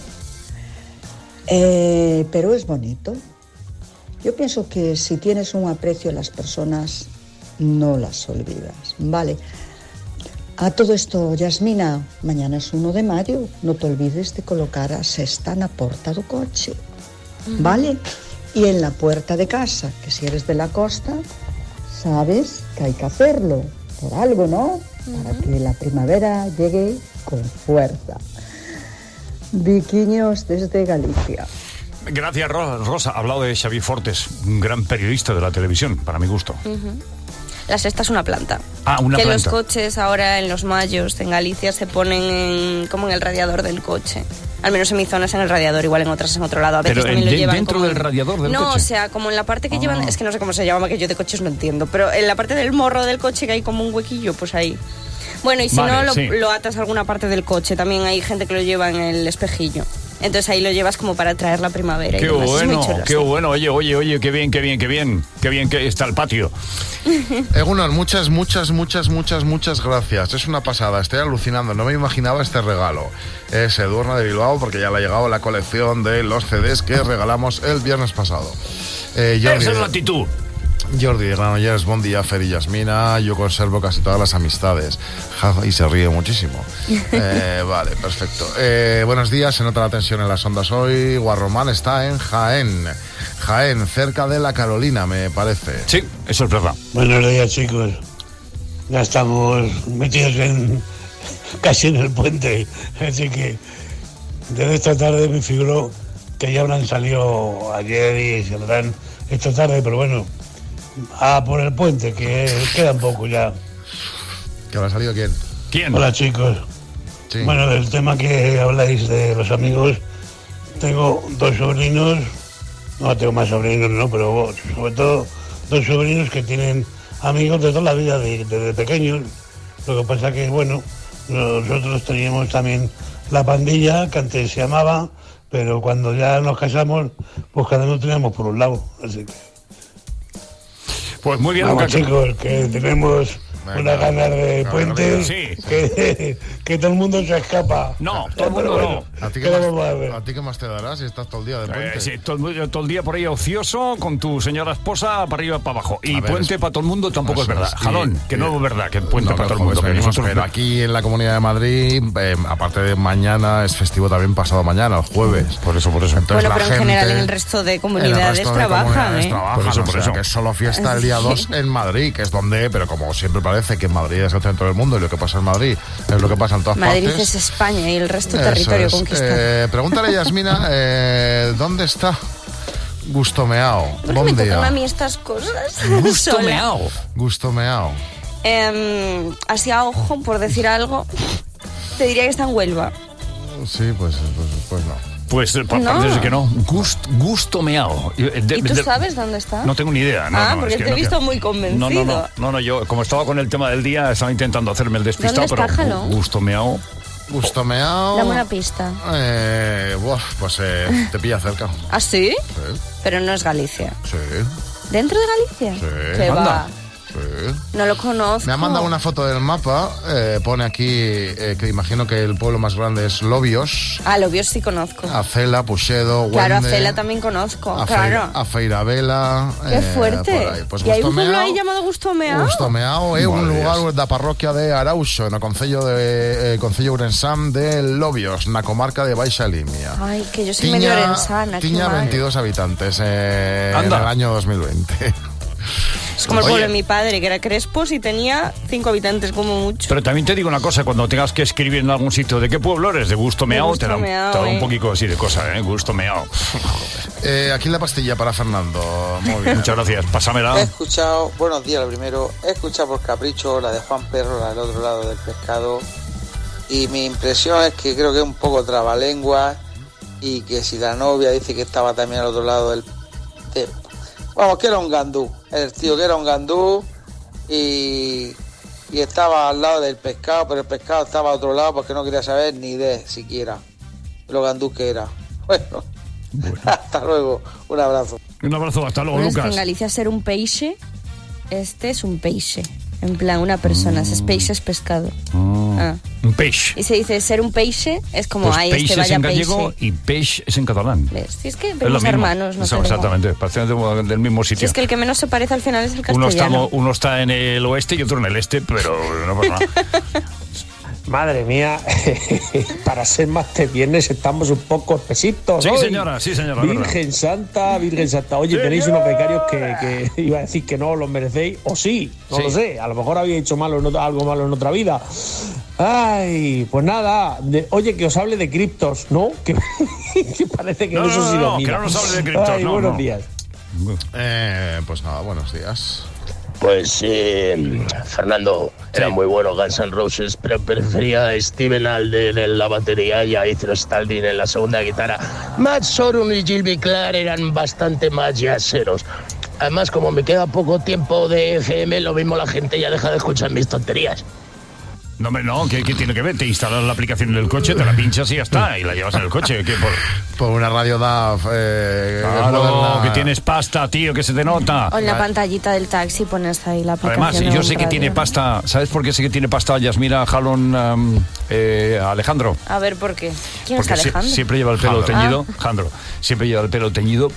Eh, pero es bonito. Yo pienso que si tienes un aprecio a las personas, no las olvidas, ¿vale? A todo esto, Yasmina, mañana es uno de mayo, no te olvides de colocar a cesta na porta do coche, ¿vale? Y en la puerta de casa, que si eres de la costa, sabes que hay que hacerlo, por algo, ¿no? Para que la primavera llegue con fuerza. Viquiños desde Galicia.
Gracias, Rosa. Ha hablado de Xavier Fortes, un gran periodista de la televisión, para mi gusto.
Uh-huh. La sexta es una planta.
Ah, una
que
planta.
Los coches ahora en los mayos en Galicia se ponen en, como en el radiador del coche. Al menos en mi zona es en el radiador, igual en otras en otro lado. A veces
pero
también
en,
lo llevan
dentro
como
del radiador del
no,
coche.
No, o sea, como en la parte que
ah.
llevan, es que no sé cómo se llama, que yo de coches no entiendo, pero en la parte del morro del coche que hay como un huequillo, pues ahí. Bueno, y si
vale,
no, lo,
sí.
lo atas a alguna parte del coche. También hay gente que lo lleva en el espejillo. Entonces ahí lo llevas como para traer la primavera.
Qué
y demás.
bueno,
es muy chulo,
qué
sí.
bueno. Oye, oye, oye, qué bien, qué bien, qué bien. Qué bien que está el patio.
Egunon, muchas, muchas, muchas, muchas, muchas gracias. Es una pasada, estoy alucinando. No me imaginaba este regalo. Es Edurne de Bilbao, porque ya le ha llegado la colección de los C Ds que regalamos el viernes pasado. Eh, Jordi,
Esa es la actitud.
Jordi de Granollers, buen día, Fer y Yasmina. Yo conservo casi todas las amistades. Ja, y se ríe muchísimo. Eh, vale, perfecto. Eh, buenos días, se nota la tensión en las ondas hoy. Guarromán está en Jaén. Jaén, cerca de la Carolina, me parece.
Sí, eso es verdad.
Buenos días, chicos. Ya estamos metidos en casi en el puente. Así que desde esta tarde me figuró que ya habrán salido ayer y saldrán esta tarde, pero bueno, a por el puente, que queda un poco ya.
¿Que habrá salido quién?
¿Quién?
Hola, chicos.
Sí.
Bueno, del tema que habláis de los amigos, tengo dos sobrinos, no tengo más sobrinos, no, pero sobre todo dos sobrinos que tienen amigos de toda la vida, de- desde pequeños. Lo que pasa que, bueno, nosotros teníamos también la pandilla, que antes se llamaba, pero cuando ya nos casamos, pues cada uno teníamos por un lado, así que...
Pues muy bien,
Vamos,
Luca.
chicos, que tenemos
Venga,
unas ganas de
claro,
puente,
sí.
que, que todo el mundo se escapa.
No, todo el mundo no.
¿A ti,
¿qué
qué
le vamos a
más,
ver?
¿A ti qué más te darás si estás todo el día de puente?
Eh, sí, todo, el- todo el día por ahí ocioso, con tu señora esposa para arriba para abajo. Y
A ver,
puente
es-
para todo el mundo tampoco es
Eso
verdad.
es, y-
Jalón, que
y-
no es verdad, que puente
No,
para todo el
no,
mundo.
joder,
que nosotros
pero
no.
aquí en la Comunidad de Madrid, eh, aparte de mañana, es festivo también pasado mañana, el jueves.
Por eso, por eso.
Entonces,
Bueno,
la
pero en
gente-
general en el resto de
en el
comunidades
resto de
trabajan,
comunidades
¿eh?
trabajan,
Por eso,
o
por
sea,
eso.
que es solo fiesta el día dos en Madrid, que es donde, pero como siempre parece que Madrid es el centro del mundo y lo que pasa en Madrid es lo que pasa en todas
Madrid
partes.
es España y el resto
Eso
territorio
es.
conquistado.
Eh, pregúntale a Yasmina, eh, ¿dónde está Gustomeao?
¿Por qué
Buen
me tocan
día.
a mí estas cosas?
Gusto
Sola.
meao.
Gustomeao.
Em, así a ojo, por decir algo, te diría que está en Huelva.
Sí, pues, pues, pues no.
Pues eh, pa-
No.
parece que no. Gust, gusto meao. Eh, de-
¿Y tú
de-
sabes dónde está?
No tengo ni idea. No,
Ah,
no,
porque
es que
te he
no
visto
quiero-
muy convencido.
No, no, no, no, no, yo como estaba con el tema del día, estaba intentando hacerme el despistado,
¿Dónde está,
pero
Jalón?
gusto meao.
Gustomeao.
Dame una pista.
Eh, buah, pues eh, te pilla cerca.
¿Ah, sí?
Sí,
Pero no es Galicia.
sí.
¿Dentro de Galicia?
Sí.
¿Qué
Anda.
va?
Sí.
No lo conozco.
Me ha mandado una foto del mapa, eh, pone aquí eh, que imagino que el pueblo más grande es Lobios,
Ah, Lobios sí conozco.
Acela, Puxedo,
Claro,
Huende,
Acela también conozco,
Afeira-
claro.
Afeiravela.
Qué
eh,
fuerte.
por ahí. Pues
¿Y hay un pueblo
Gustomeao-
ahí llamado Gustomeao?
Gustomeao é un
Madre
lugar
Dios.
da parroquia de Arauxo, no concello de eh, concello Ourensán de Lobios, na comarca de Baixa Limia.
Ay, que yo soy medio orensana, qué
tiña
mal.
veintidós habitantes eh, en
Anda.
el año dos mil veinte.
Es como el
Oye.
pueblo de mi padre, que era Crespos y tenía cinco habitantes como mucho.
Pero también te digo una cosa, cuando tengas que escribir en algún sitio de qué pueblo eres, de Gusto Meao, te da, un-
Gustomeao,
te da un
eh.
poquito así de cosa, ¿eh? Gusto Meao.
Eh, aquí la pastilla para Fernando. Muy bien.
Muchas gracias, pásamela.
He escuchado, buenos días lo primero, he escuchado por capricho la de Juan Perro, la del otro lado del pescado, y mi impresión es que creo que es un poco trabalengua y que si la novia dice que estaba también al otro lado del... de- vamos, que era un gandú, el tío que era un gandú y, y estaba al lado del pescado, pero el pescado estaba al otro lado porque no quería saber ni de siquiera lo gandú que era. Bueno, hasta luego, un abrazo.
Un abrazo, hasta luego,
Bueno, es que
Lucas.
en Galicia ser un peixe, este es un peixe. En plan, una persona, es peixe es pescado. Ah.
Un peix.
Y se dice ser un peixe, es como,
Pues
ay,
peix
este
es
vaya
en gallego
peixe.
y peix es en catalán.
¿Ves? Si es que
Es lo
venimos
mismo.
hermanos, no
Eso,
sé cómo.
exactamente, parecen de- del mismo
Si
sitio.
es que el que menos se parece al final es el
Uno está,
castellano.
uno está en el oeste y otro en el este, pero no pasa nada.
Madre mía, para ser más de viernes estamos un poco espesitos.
Sí,
hoy.
señora, sí, señora, es
Virgen Santa, Virgen Santa. Oye, tenéis unos becarios que, que iba a decir que no los merecéis, o sí, no
Sí.
lo sé. A lo mejor había hecho malo en otra- algo malo en otra vida. Ay, pues nada. de- oye, que os hable de criptos, ¿no? Que, que parece que
No,
no,
no,
eso
no,
sí
no,
lo
que
mira.
no nos hable de criptos,
Ay,
no,
buenos
no.
días.
Eh, pues nada, buenos días.
Pues eh, Fernando, era muy bueno Guns N' Roses, pero prefería a Steven Alden en la batería y a Ithro Staldin en la segunda guitarra. Matt Sorum y Jimmy Clark eran bastante más jazzeros. Además, como me queda poco tiempo de F M, lo mismo la gente ya deja de escuchar mis tonterías.
No, hombre, no, ¿qué, qué tiene que ver? Te instalas la aplicación en el coche, te la pinchas y ya está, y la llevas en el coche. ¿Qué, por...
Por una radio D A F. Eh,
Claro,
moderna.
que tienes pasta, tío, que se te nota.
O en la pantallita del taxi pones ahí la aplicación.
Además,
de
yo
un
sé que
radio.
tiene pasta. ¿Sabes por qué sé que tiene pasta Yasmira Jalón um, eh, Alejandro?
A ver, ¿por qué? ¿Quién es
Porque sie-
Alejandro?
siempre lleva el pelo
Jandro.
teñido.
Ah.
Jandro, siempre lleva el pelo teñido.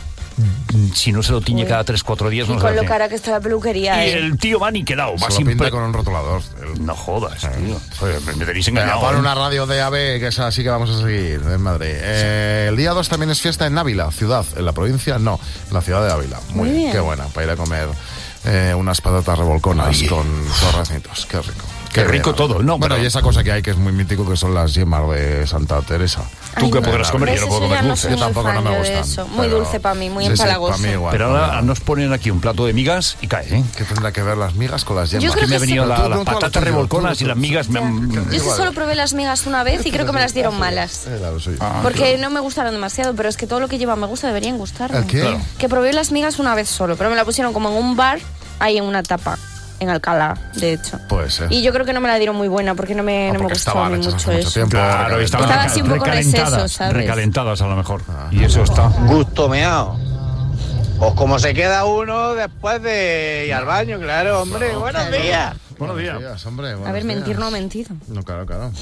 Si no se lo tiñe
Uy.
cada tres cuatro días,
Y
no se
con
lo
lo
tiñe.
cara que está la peluquería.
Y
eh.
el tío va niquelado, va
Se lo
siempre.
pinta con un rotulador. El-
No jodas, tío. Joder, me tenéis
Venga,
engañado.
pon
¿eh?
una radio de A B, que es así que vamos a seguir en Madrid. Eh, el día dos también es fiesta en Ávila, ciudad. En la provincia, no, en la ciudad de Ávila. Muy,
Muy bien.
Qué buena, para ir a comer eh, unas patatas revolconas
Ay.
con torrecitos. Qué rico.
Qué rico todo, no,
Bueno,
pero-
y esa cosa que hay que es muy mítico, que son las yemas de Santa Teresa.
Tú
Ay,
que
no.
podrás comer, yo
¿Ves?
no puedo
Eso ya
comer
no
dulce.
soy
Yo
muy
tampoco,
fan
no me
yo de
gustan.
eso. Muy
pero-
dulce para mí, muy
Sí, sí,
empalagoso.
para mí igual.
Pero
para
ahora
mí.
nos ponen aquí un plato de migas y cae, ¿eh?
¿Qué tendrá que ver las migas con las yemas?
Yo creo
Aquí me ha
que
venido
sí.
la-
Tú, tú,
las
tú, tú,
patatas
tú,
revolconas
tú,
y las
tú,
migas me han...
Yo es que solo probé las migas una vez y creo que me las dieron malas.
Eh, claro, sí.
Ah,
Porque no me gustaron demasiado, pero es que todo lo que lleva me gusta, deberían gustarme.
¿El qué?
Claro.
Que probé las migas una vez solo, pero me la pusieron como en un bar, ahí en una tapa, en Alcalá, de hecho.
Puede ser.
Y yo creo que no me la dieron muy buena porque no me,
Ah,
no me
porque
gustó a
estaban
mí
hechas
mucho
hace mucho
eso.
tiempo.
Claro, estaban
Estaba así un poco
recalentadas,
receso, ¿sabes?
recalentadas a lo mejor. Y eso está...
Gustomeao. Pues como se queda uno después de ir al baño, claro, hombre. Buenos días.
Buenos días.
días, hombre,
A
buenos
ver, mentir
días.
no ha mentido.
No, claro, claro.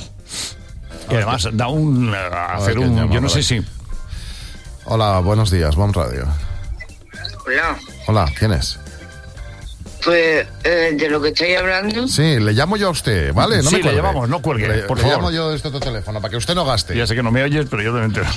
Y además da un... eh, hacer
quién
un...
llama,
Yo no
a
sé
ver.
si...
Hola, buenos días, Bom Radio.
Hola,
Hola, ¿quién es?
pues eh, de lo que estoy hablando,
Sí, le llamo yo a usted, ¿vale? No
Sí,
me
le
cuelgue.
llamamos, no cuelgue,
Le,
por
le
favor.
llamo yo desde otro teléfono, para que usted no gaste.
Ya sé que no me oyes, pero yo te entero.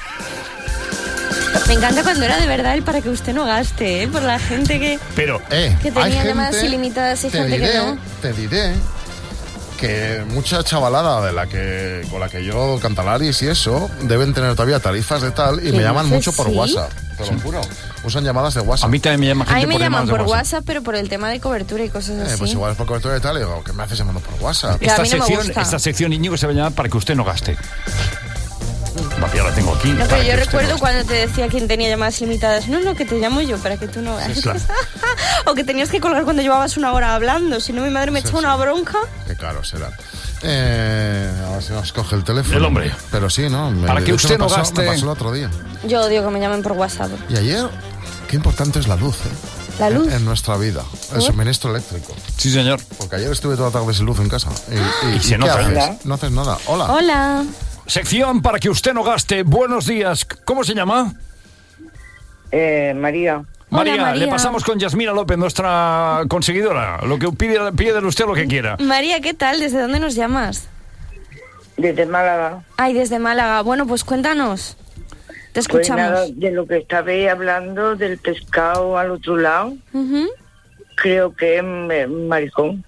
Me encanta cuando era de verdad el para que usted no gaste, ¿eh? Por la gente que,
Pero...
Eh,
que
hay
tenía llamadas
gente-
ilimitadas y
te
gente
diré,
que no.
Te diré que mucha chavalada de la que con la que yo cantalaris y eso deben tener todavía tarifas de tal y
¿Qué
me llaman
dices?
mucho por
¿Sí?
WhatsApp, te lo juro. Usan llamadas de WhatsApp.
A mí también me llama
A
gente
mí me
por
llaman
llamadas de
por
WhatsApp.
WhatsApp, pero por el tema de cobertura y cosas
Eh,
así.
pues igual es por cobertura y tal, y digo, ¿qué me haces llamando por WhatsApp?
Que a
Esta
mí no me
sección,
gusta.
esta sección, Íñigo, se va a llamar para que usted no gaste. Va, ya la tengo aquí.
No,
para
pero
que
yo
usted
recuerdo
no-
cuando te decía quién tenía llamadas limitadas. No, no, que te llamo yo para que tú no veas.
Sí, claro.
O que tenías que colgar cuando llevabas una hora hablando. Si no, mi madre me
Sí,
echaba
sí.
una bronca.
Qué caro será. Eh, a ver si nos coge el teléfono.
El hombre.
Pero sí, ¿no? Me-
Para que
de hecho,
usted
me
no
pasó-
gaste-
Me pasó el otro día.
Yo odio que me llamen por WhatsApp.
Y ayer, qué importante es la luz, ¿eh?
La luz.
En, en nuestra vida. El suministro eléctrico.
Sí, señor.
Porque ayer estuve toda la tarde sin luz en casa. Y, y,
Y se
¿qué
nota.
haces?
Hola.
No haces nada. Hola.
Hola.
Sección para que usted no gaste. Buenos días. ¿Cómo se llama?
Eh, María.
María,
Hola, María.
le pasamos con Yasmina López, nuestra conseguidora. Lo que pide, pide de usted lo que quiera.
María, ¿qué tal? ¿Desde dónde nos llamas?
Desde Málaga.
Ay, desde Málaga. Bueno, pues cuéntanos. Te
Pues
escuchamos.
nada, de lo que estabais hablando del pescado al otro lado,
Ujú.
creo que es eh, maricón.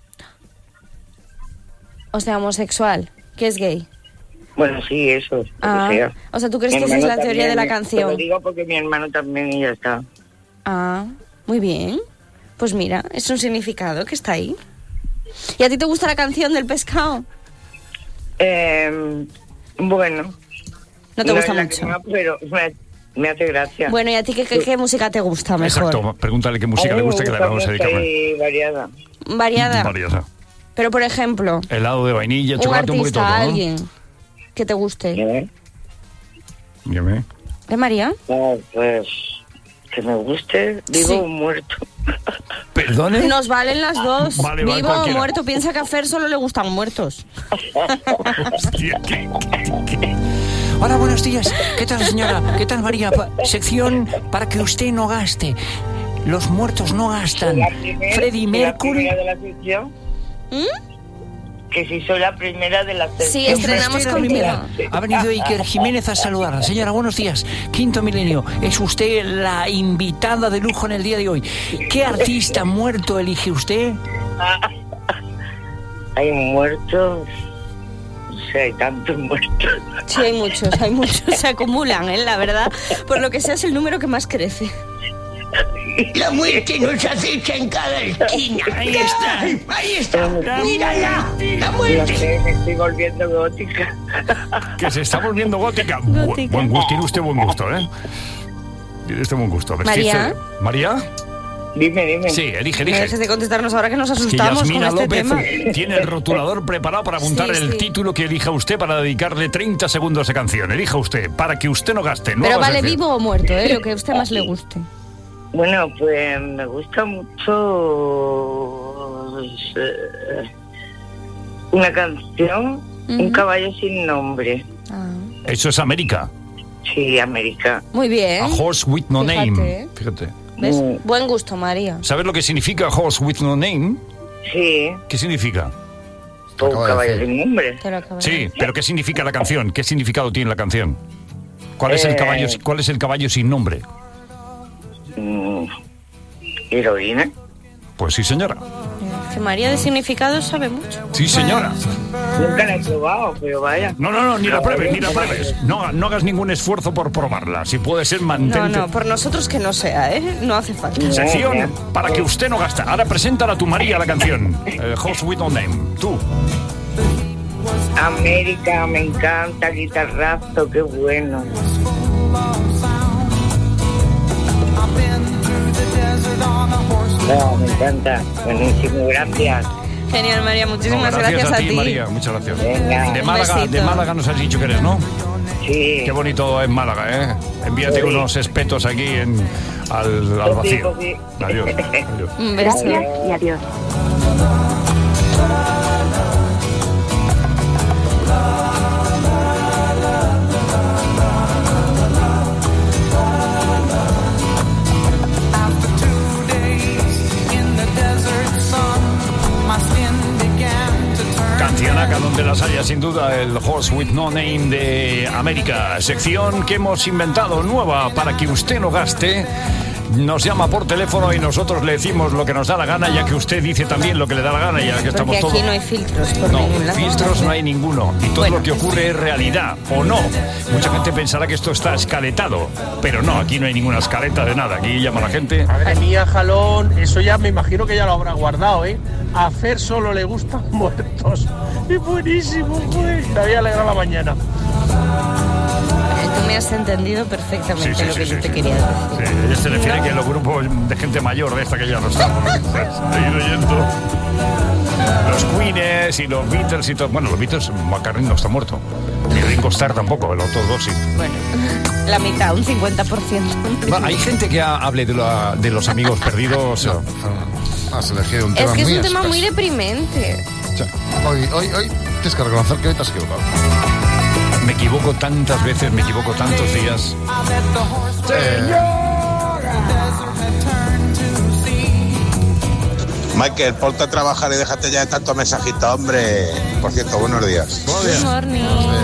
O sea, homosexual. Que es gay.
Bueno, sí, eso. lo que
Ah,
sea.
o sea, ¿tú crees
Mi
que esa es
hermano
la teoría
también,
de la
Te
canción?
lo digo porque mi hermano también y ya está.
Ah, muy bien. Pues mira, es un significado que está ahí. ¿Y a ti te gusta la canción del pescado?
Eh, bueno.
No te gusta
es la
mucho.
que más, pero me, me hace gracia.
Bueno, ¿y a ti qué, qué, qué música te gusta mejor?
Exacto, pregúntale qué música
A mí
le
me
gusta que le vamos a dedicar.
y variada.
Variada.
Variada.
Pero, por ejemplo,
Helado de vainilla,
un
chocolate, un poquito
artista,
todo, ¿no?
alguien que te guste.
Dígame.
¿De María?
No, pues que me guste, vivo
Sí.
o muerto.
¿Perdone?
Nos valen las dos.
Vale, vale,
Vivo o
cualquiera.
muerto. Piensa que a Fer solo le gustan muertos.
Hostia, qué-
Hola, buenos días. ¿Qué tal, señora? ¿Qué tal, María? Pa- sección para que usted no gaste. Los muertos no gastan.
La primera-
Freddie
la
Mercury.
primera de la sección. Que si soy la primera de la sección.
Sí, estrenamos
Usted la
contigo.
primera. Ha venido Iker Jiménez a saludarla. Señora, buenos días. Quinto Milenio. Es usted la invitada de lujo en el día de hoy. ¿Qué artista muerto elige usted?
Hay muertos. O sea, hay tantos muertos.
Sí, hay muchos, hay muchos. Se acumulan, ¿eh? La verdad. Por lo que sea, es el número que más crece.
La muerte nos acecha en cada esquina. Ahí está, ahí está. Mírala, la
No
muerte.
sé, me estoy volviendo gótica.
Que se está volviendo gótica. Bu-
Gótica.
Buen gusto, tiene usted buen gusto, ¿eh? Tiene usted buen gusto. Vestirse-
María.
¿María?
Dime, dime.
Sí, elige,
No
elige.
dejes de contestarnos ahora que nos
Que
asustamos con
Yasmina
este
López
tema.
tiene el rotulador preparado para apuntar
Sí,
el
sí.
título que elija usted para dedicarle treinta segundos de canción. Elija usted, para que usted no gaste. No
Pero
hagas
vale
decir.
vivo o muerto, ¿eh? Lo que a usted más le guste.
Bueno, pues me gusta mucho eh, una canción, Un
Ujú.
caballo sin nombre.
Ah.
Eso es América.
Sí, América.
Muy bien.
A horse with no
Fíjate,
name.
¿eh?
Fíjate.
¿Ves? Buen gusto, María.
¿Sabes lo que significa horse with no name?
Sí,
¿Qué significa?
un
acaba de
caballo
decir.
sin nombre.
Te lo acabo de
Sí,
decir.
pero ¿qué significa la canción? ¿Qué significado tiene la canción? ¿Cuál es el
Eh.
caballo, cuál es el caballo sin nombre?
Mm, heroína.
Pues sí, señora.
Que María de significados sabe mucho.
Sí, señora.
Nunca la he probado, pero vaya.
No, no, no, ni la pruebes, ni la pruebes. No, no hagas ningún esfuerzo por probarla. Si puede ser,
No,
mantente.
no, por nosotros que no sea, ¿eh? No hace falta.
Sección para que usted no gasta. Ahora preséntala a tu María la canción. Eh, Horse with no name. Tú.
América, me encanta, guitarrazo, qué bueno. No, me encanta. Buenísimo, gracias.
Genial, María. Muchísimas
No,
gracias,
a
a
ti,
ti.
María. Muchas gracias.
Venga.
De
Un
Málaga,
besito.
de Málaga nos has dicho que eres, ¿no?
Sí.
Qué bonito es Málaga, ¿eh? Envíate
Sí.
unos espetos aquí en, al, al
Pues sí,
vacío.
pues sí.
Adiós. Adiós.
Un beso.
y adiós.
Cancionaca donde las haya sin duda, el Horse with No Name de América. Sección que hemos inventado nueva para que usted no gaste. Nos llama por teléfono y nosotros le decimos lo que nos da la gana, ya que usted dice también lo que le da la gana, ya que estamos
Porque aquí
todos...
no hay filtros por
No,
ningún lado.
filtros no hay ninguno. Y todo
Bueno.
lo que ocurre es realidad, o no. Mucha gente pensará que esto está escaletado, pero no, aquí no hay ninguna escaleta de nada. Aquí llama la gente.
Madre mía, Jalón, eso ya me imagino que ya lo habrá guardado, ¿eh? A Fer solo le gustan muertos. Es buenísimo, pues. Te había alegrado la mañana.
Eh, Tú me has entendido perfectamente
Sí, sí,
lo
sí,
que
sí,
yo te
sí.
quería decir.
Sí, ella se refiere que los grupos de gente mayor de esta que ya no estamos. Seguir oyendo. Los Queens y los Beatles y todo. Bueno, los Beatles, McCartney no está muerto. Ni Ringo Starr tampoco, los otros dos sí.
Bueno, la mitad, un cincuenta por ciento.
Va, hay gente que ha- hable de, la- de los amigos perdidos.
No, has elegido un
Es
tema
que es
muy
un tema
escaso.
muy deprimente.
O sea, hoy, hoy, hoy tienes que reconocer que hoy te has equivocado.
Me equivoco tantas veces, me equivoco tantos días.
Michael, ponte a trabajar y déjate ya de tanto mensajito, hombre. Por cierto, buenos días.
Good morning.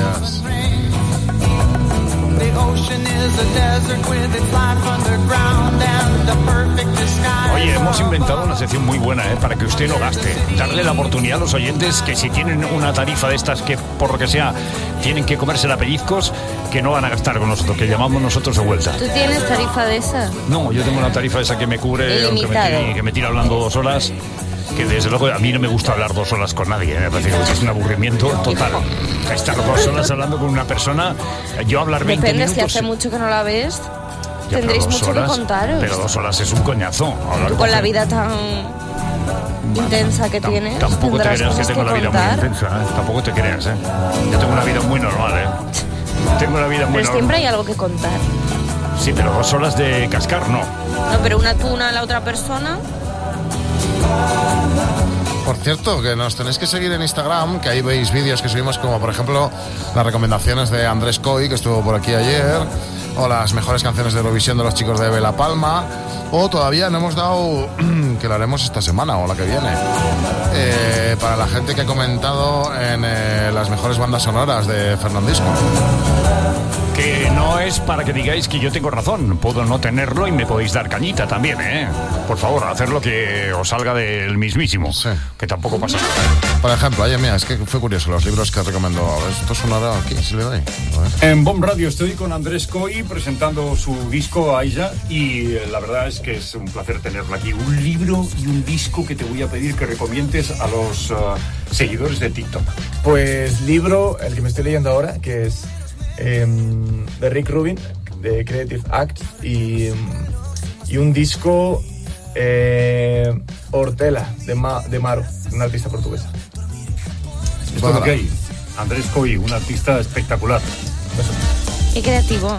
Oye, hemos inventado una sección muy buena, ¿eh? Para que usted no gaste. Darle la oportunidad a los oyentes que si tienen una tarifa de estas que, por lo que sea, tienen que comérsela a pellizcos, que no van a gastar con nosotros, que llamamos nosotros de vuelta.
¿Tú tienes tarifa de esa?
No, yo tengo una tarifa esa que me cubre, aunque me
Ilimitado.
tire, que me tira hablando dos horas. Que desde luego a mí no me gusta hablar dos horas con nadie, ¿eh? Me parece que es un aburrimiento total. Estar dos horas hablando con una persona, yo hablar veinte
Depende, si
minutos.
hace mucho que no la ves,
Ya, pero
tendréis
dos
mucho
horas-
que contaros.
Pero dos horas es un coñazo. Hablar
Tú con la vida tan intensa que tienes,
Tampoco te
tendrás
creas que
cosas
tengo la vida
contar.
muy intensa, ¿eh? Tampoco te creas, ¿eh? Yo tengo una vida muy normal, ¿eh? Tengo una vida muy
Pero
normal.
siempre hay algo que contar.
Sí, pero dos horas de cascar, no.
No, pero una tuna a la otra persona.
Por cierto, que nos tenéis que seguir en Instagram, que ahí veis vídeos que subimos, como por ejemplo las recomendaciones de Andrés Coy, que estuvo por aquí ayer, o las mejores canciones de Eurovisión de los chicos de Bela Palma, o todavía no hemos dado, que lo haremos esta semana o la que viene, eh, para la gente que ha comentado en eh, las mejores bandas sonoras de Fernandisco.
Que no es para que digáis que yo tengo razón. Puedo no tenerlo y me podéis dar cañita también, ¿eh? Por favor, hacer lo que os salga del mismísimo. Que tampoco pasa nada.
Por ejemplo, ayer, mira, es que fue curioso los libros que recomendó. A ver, esto sonará aquí, si le doy. A ver.
En Bomb Radio estoy con Andrés Coy presentando su disco Aisha y eh, la verdad es que es un placer tenerlo aquí. Un libro y un disco que te voy a pedir que recomiendes a los uh, seguidores de TikTok.
Pues libro, el que me estoy leyendo ahora, que es eh, de Rick Rubin, de Creative Act, y, y un disco eh, Hortela, de, Ma, de Maro, una artista portuguesa.
Esto es lo que hay. Andrés Coy, un artista espectacular.
Qué creativo.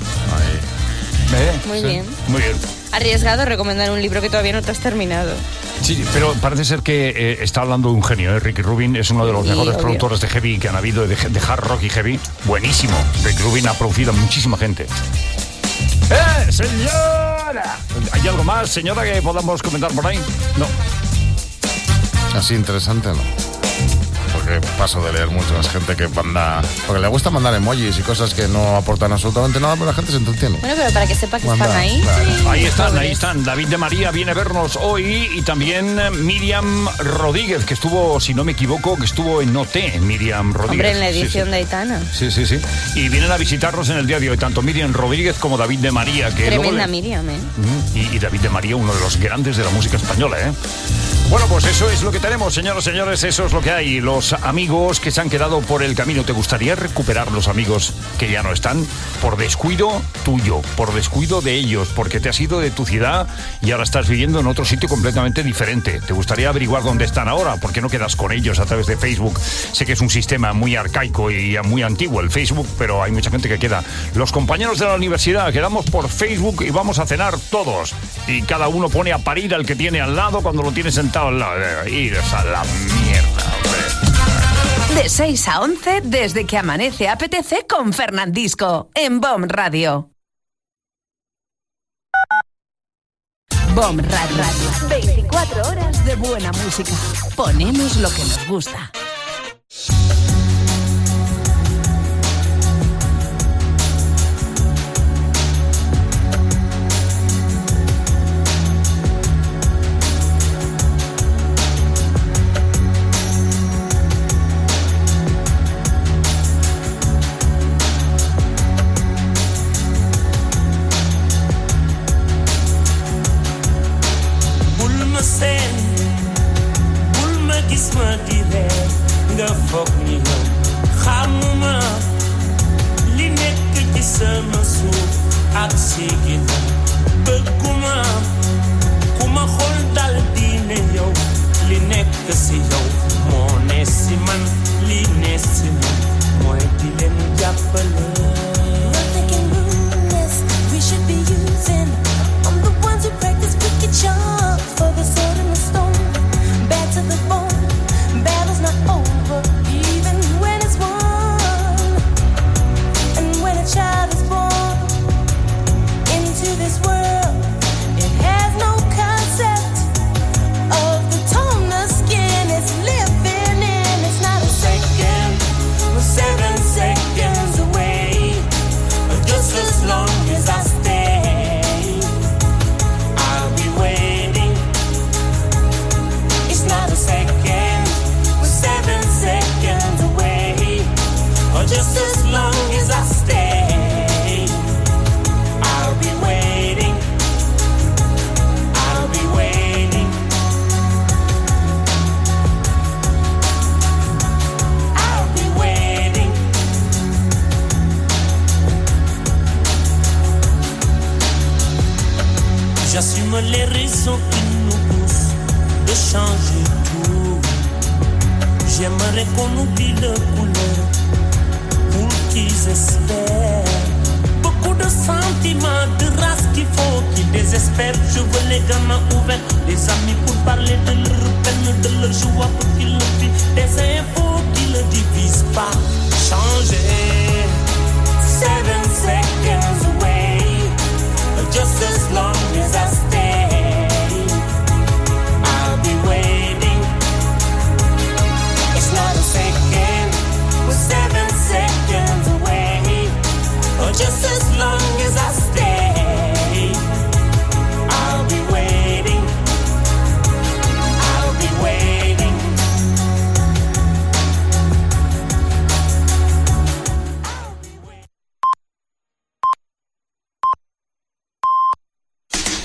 ¿Eh?
Muy
Sí.
bien.
Muy bien.
Arriesgado recomendar un libro que todavía no te has terminado.
Sí, pero parece ser que eh, está hablando de un genio, ¿eh? Ricky Rubin es uno de los
Sí,
mejores
obvio.
productores de heavy que han habido, de, de hard rock y heavy. Buenísimo. Ricky Rubin ha producido a muchísima gente. ¡Eh, señora! ¿Hay algo más, señora, que podamos comentar por ahí? No.
Así interesante, ¿no? Porque paso de leer mucho a gente que manda... Porque le gusta mandar emojis y cosas que no aportan absolutamente nada, pero la gente se entretiene.
Bueno, pero para que sepa que
Manda,
están ahí.
claro.
Ahí están,
pobres.
ahí están. David de María viene a vernos hoy y también eh, Miriam Rodríguez, que estuvo, si no me equivoco, que estuvo en O T, Miriam Rodríguez.
Hombre, en la
Sí, sí.
edición de Aitana.
Sí, sí, sí. Y vienen a visitarnos en el día de hoy, tanto Miriam Rodríguez como David de María. Que luego
Tremenda
le-
Miriam, ¿eh?
Mm, Y, y David de María, uno de los grandes de la música española, ¿eh? Bueno, pues eso es lo que tenemos, señoras y señores, eso es lo que hay. Los amigos que se han quedado por el camino. ¿Te gustaría recuperar los amigos que ya no están? Por descuido tuyo, por descuido de ellos, porque te has ido de tu ciudad y ahora estás viviendo en otro sitio completamente diferente. ¿Te gustaría averiguar dónde están ahora? ¿Por qué no quedas con ellos a través de Facebook? Sé que es un sistema muy arcaico y muy antiguo el Facebook, pero hay mucha gente que queda. Los compañeros de la universidad quedamos por Facebook y vamos a cenar todos. Y cada uno pone a parir al que tiene al lado cuando lo tiene sentado al lado. Iros a la mierda, hombre.
De seis a once, desde que amanece apetece con Fernandisco, en Bomb Radio. Bomb Radio. veinticuatro horas de buena música. Ponemos lo que nos gusta.
bul ma seen bul ma gis ma di reer nga foog ni yow xamuma li nekk ci sama suuf ak si ginnaaw bëgguma ku ma xool dal di ne yow li nekk si yow moo ne si man li ne si man mooy di leen jàppale.
We're thinking rudeness we should be using. I'm the ones who practice wicked charms for the sword and the stone. Bad to the bone, battle's not over, even when it's won. And when a child is born into this world, it has no concept of the tone the skin is living in. It's not a second, we're seven seconds away. Just as long as I stay, I'll be waiting. It's not a second, we're seven seconds away. Or just as long as I stay, I'll be waiting. I'll be waiting. I'll be waiting.
J'assume les raisons qui nous poussent de changer tout. J'aimerais qu'on oublie le couleur pour qu'ils espèrent. Beaucoup de sentiments, de race qu'il faut qu'ils désespèrent. Je veux les gamins ouverts, des amis pour parler de leur peine, de leur joie pour qu'ils le vivent. Des infos qui ne divisent pas. Changer. Seven seconds away. Just as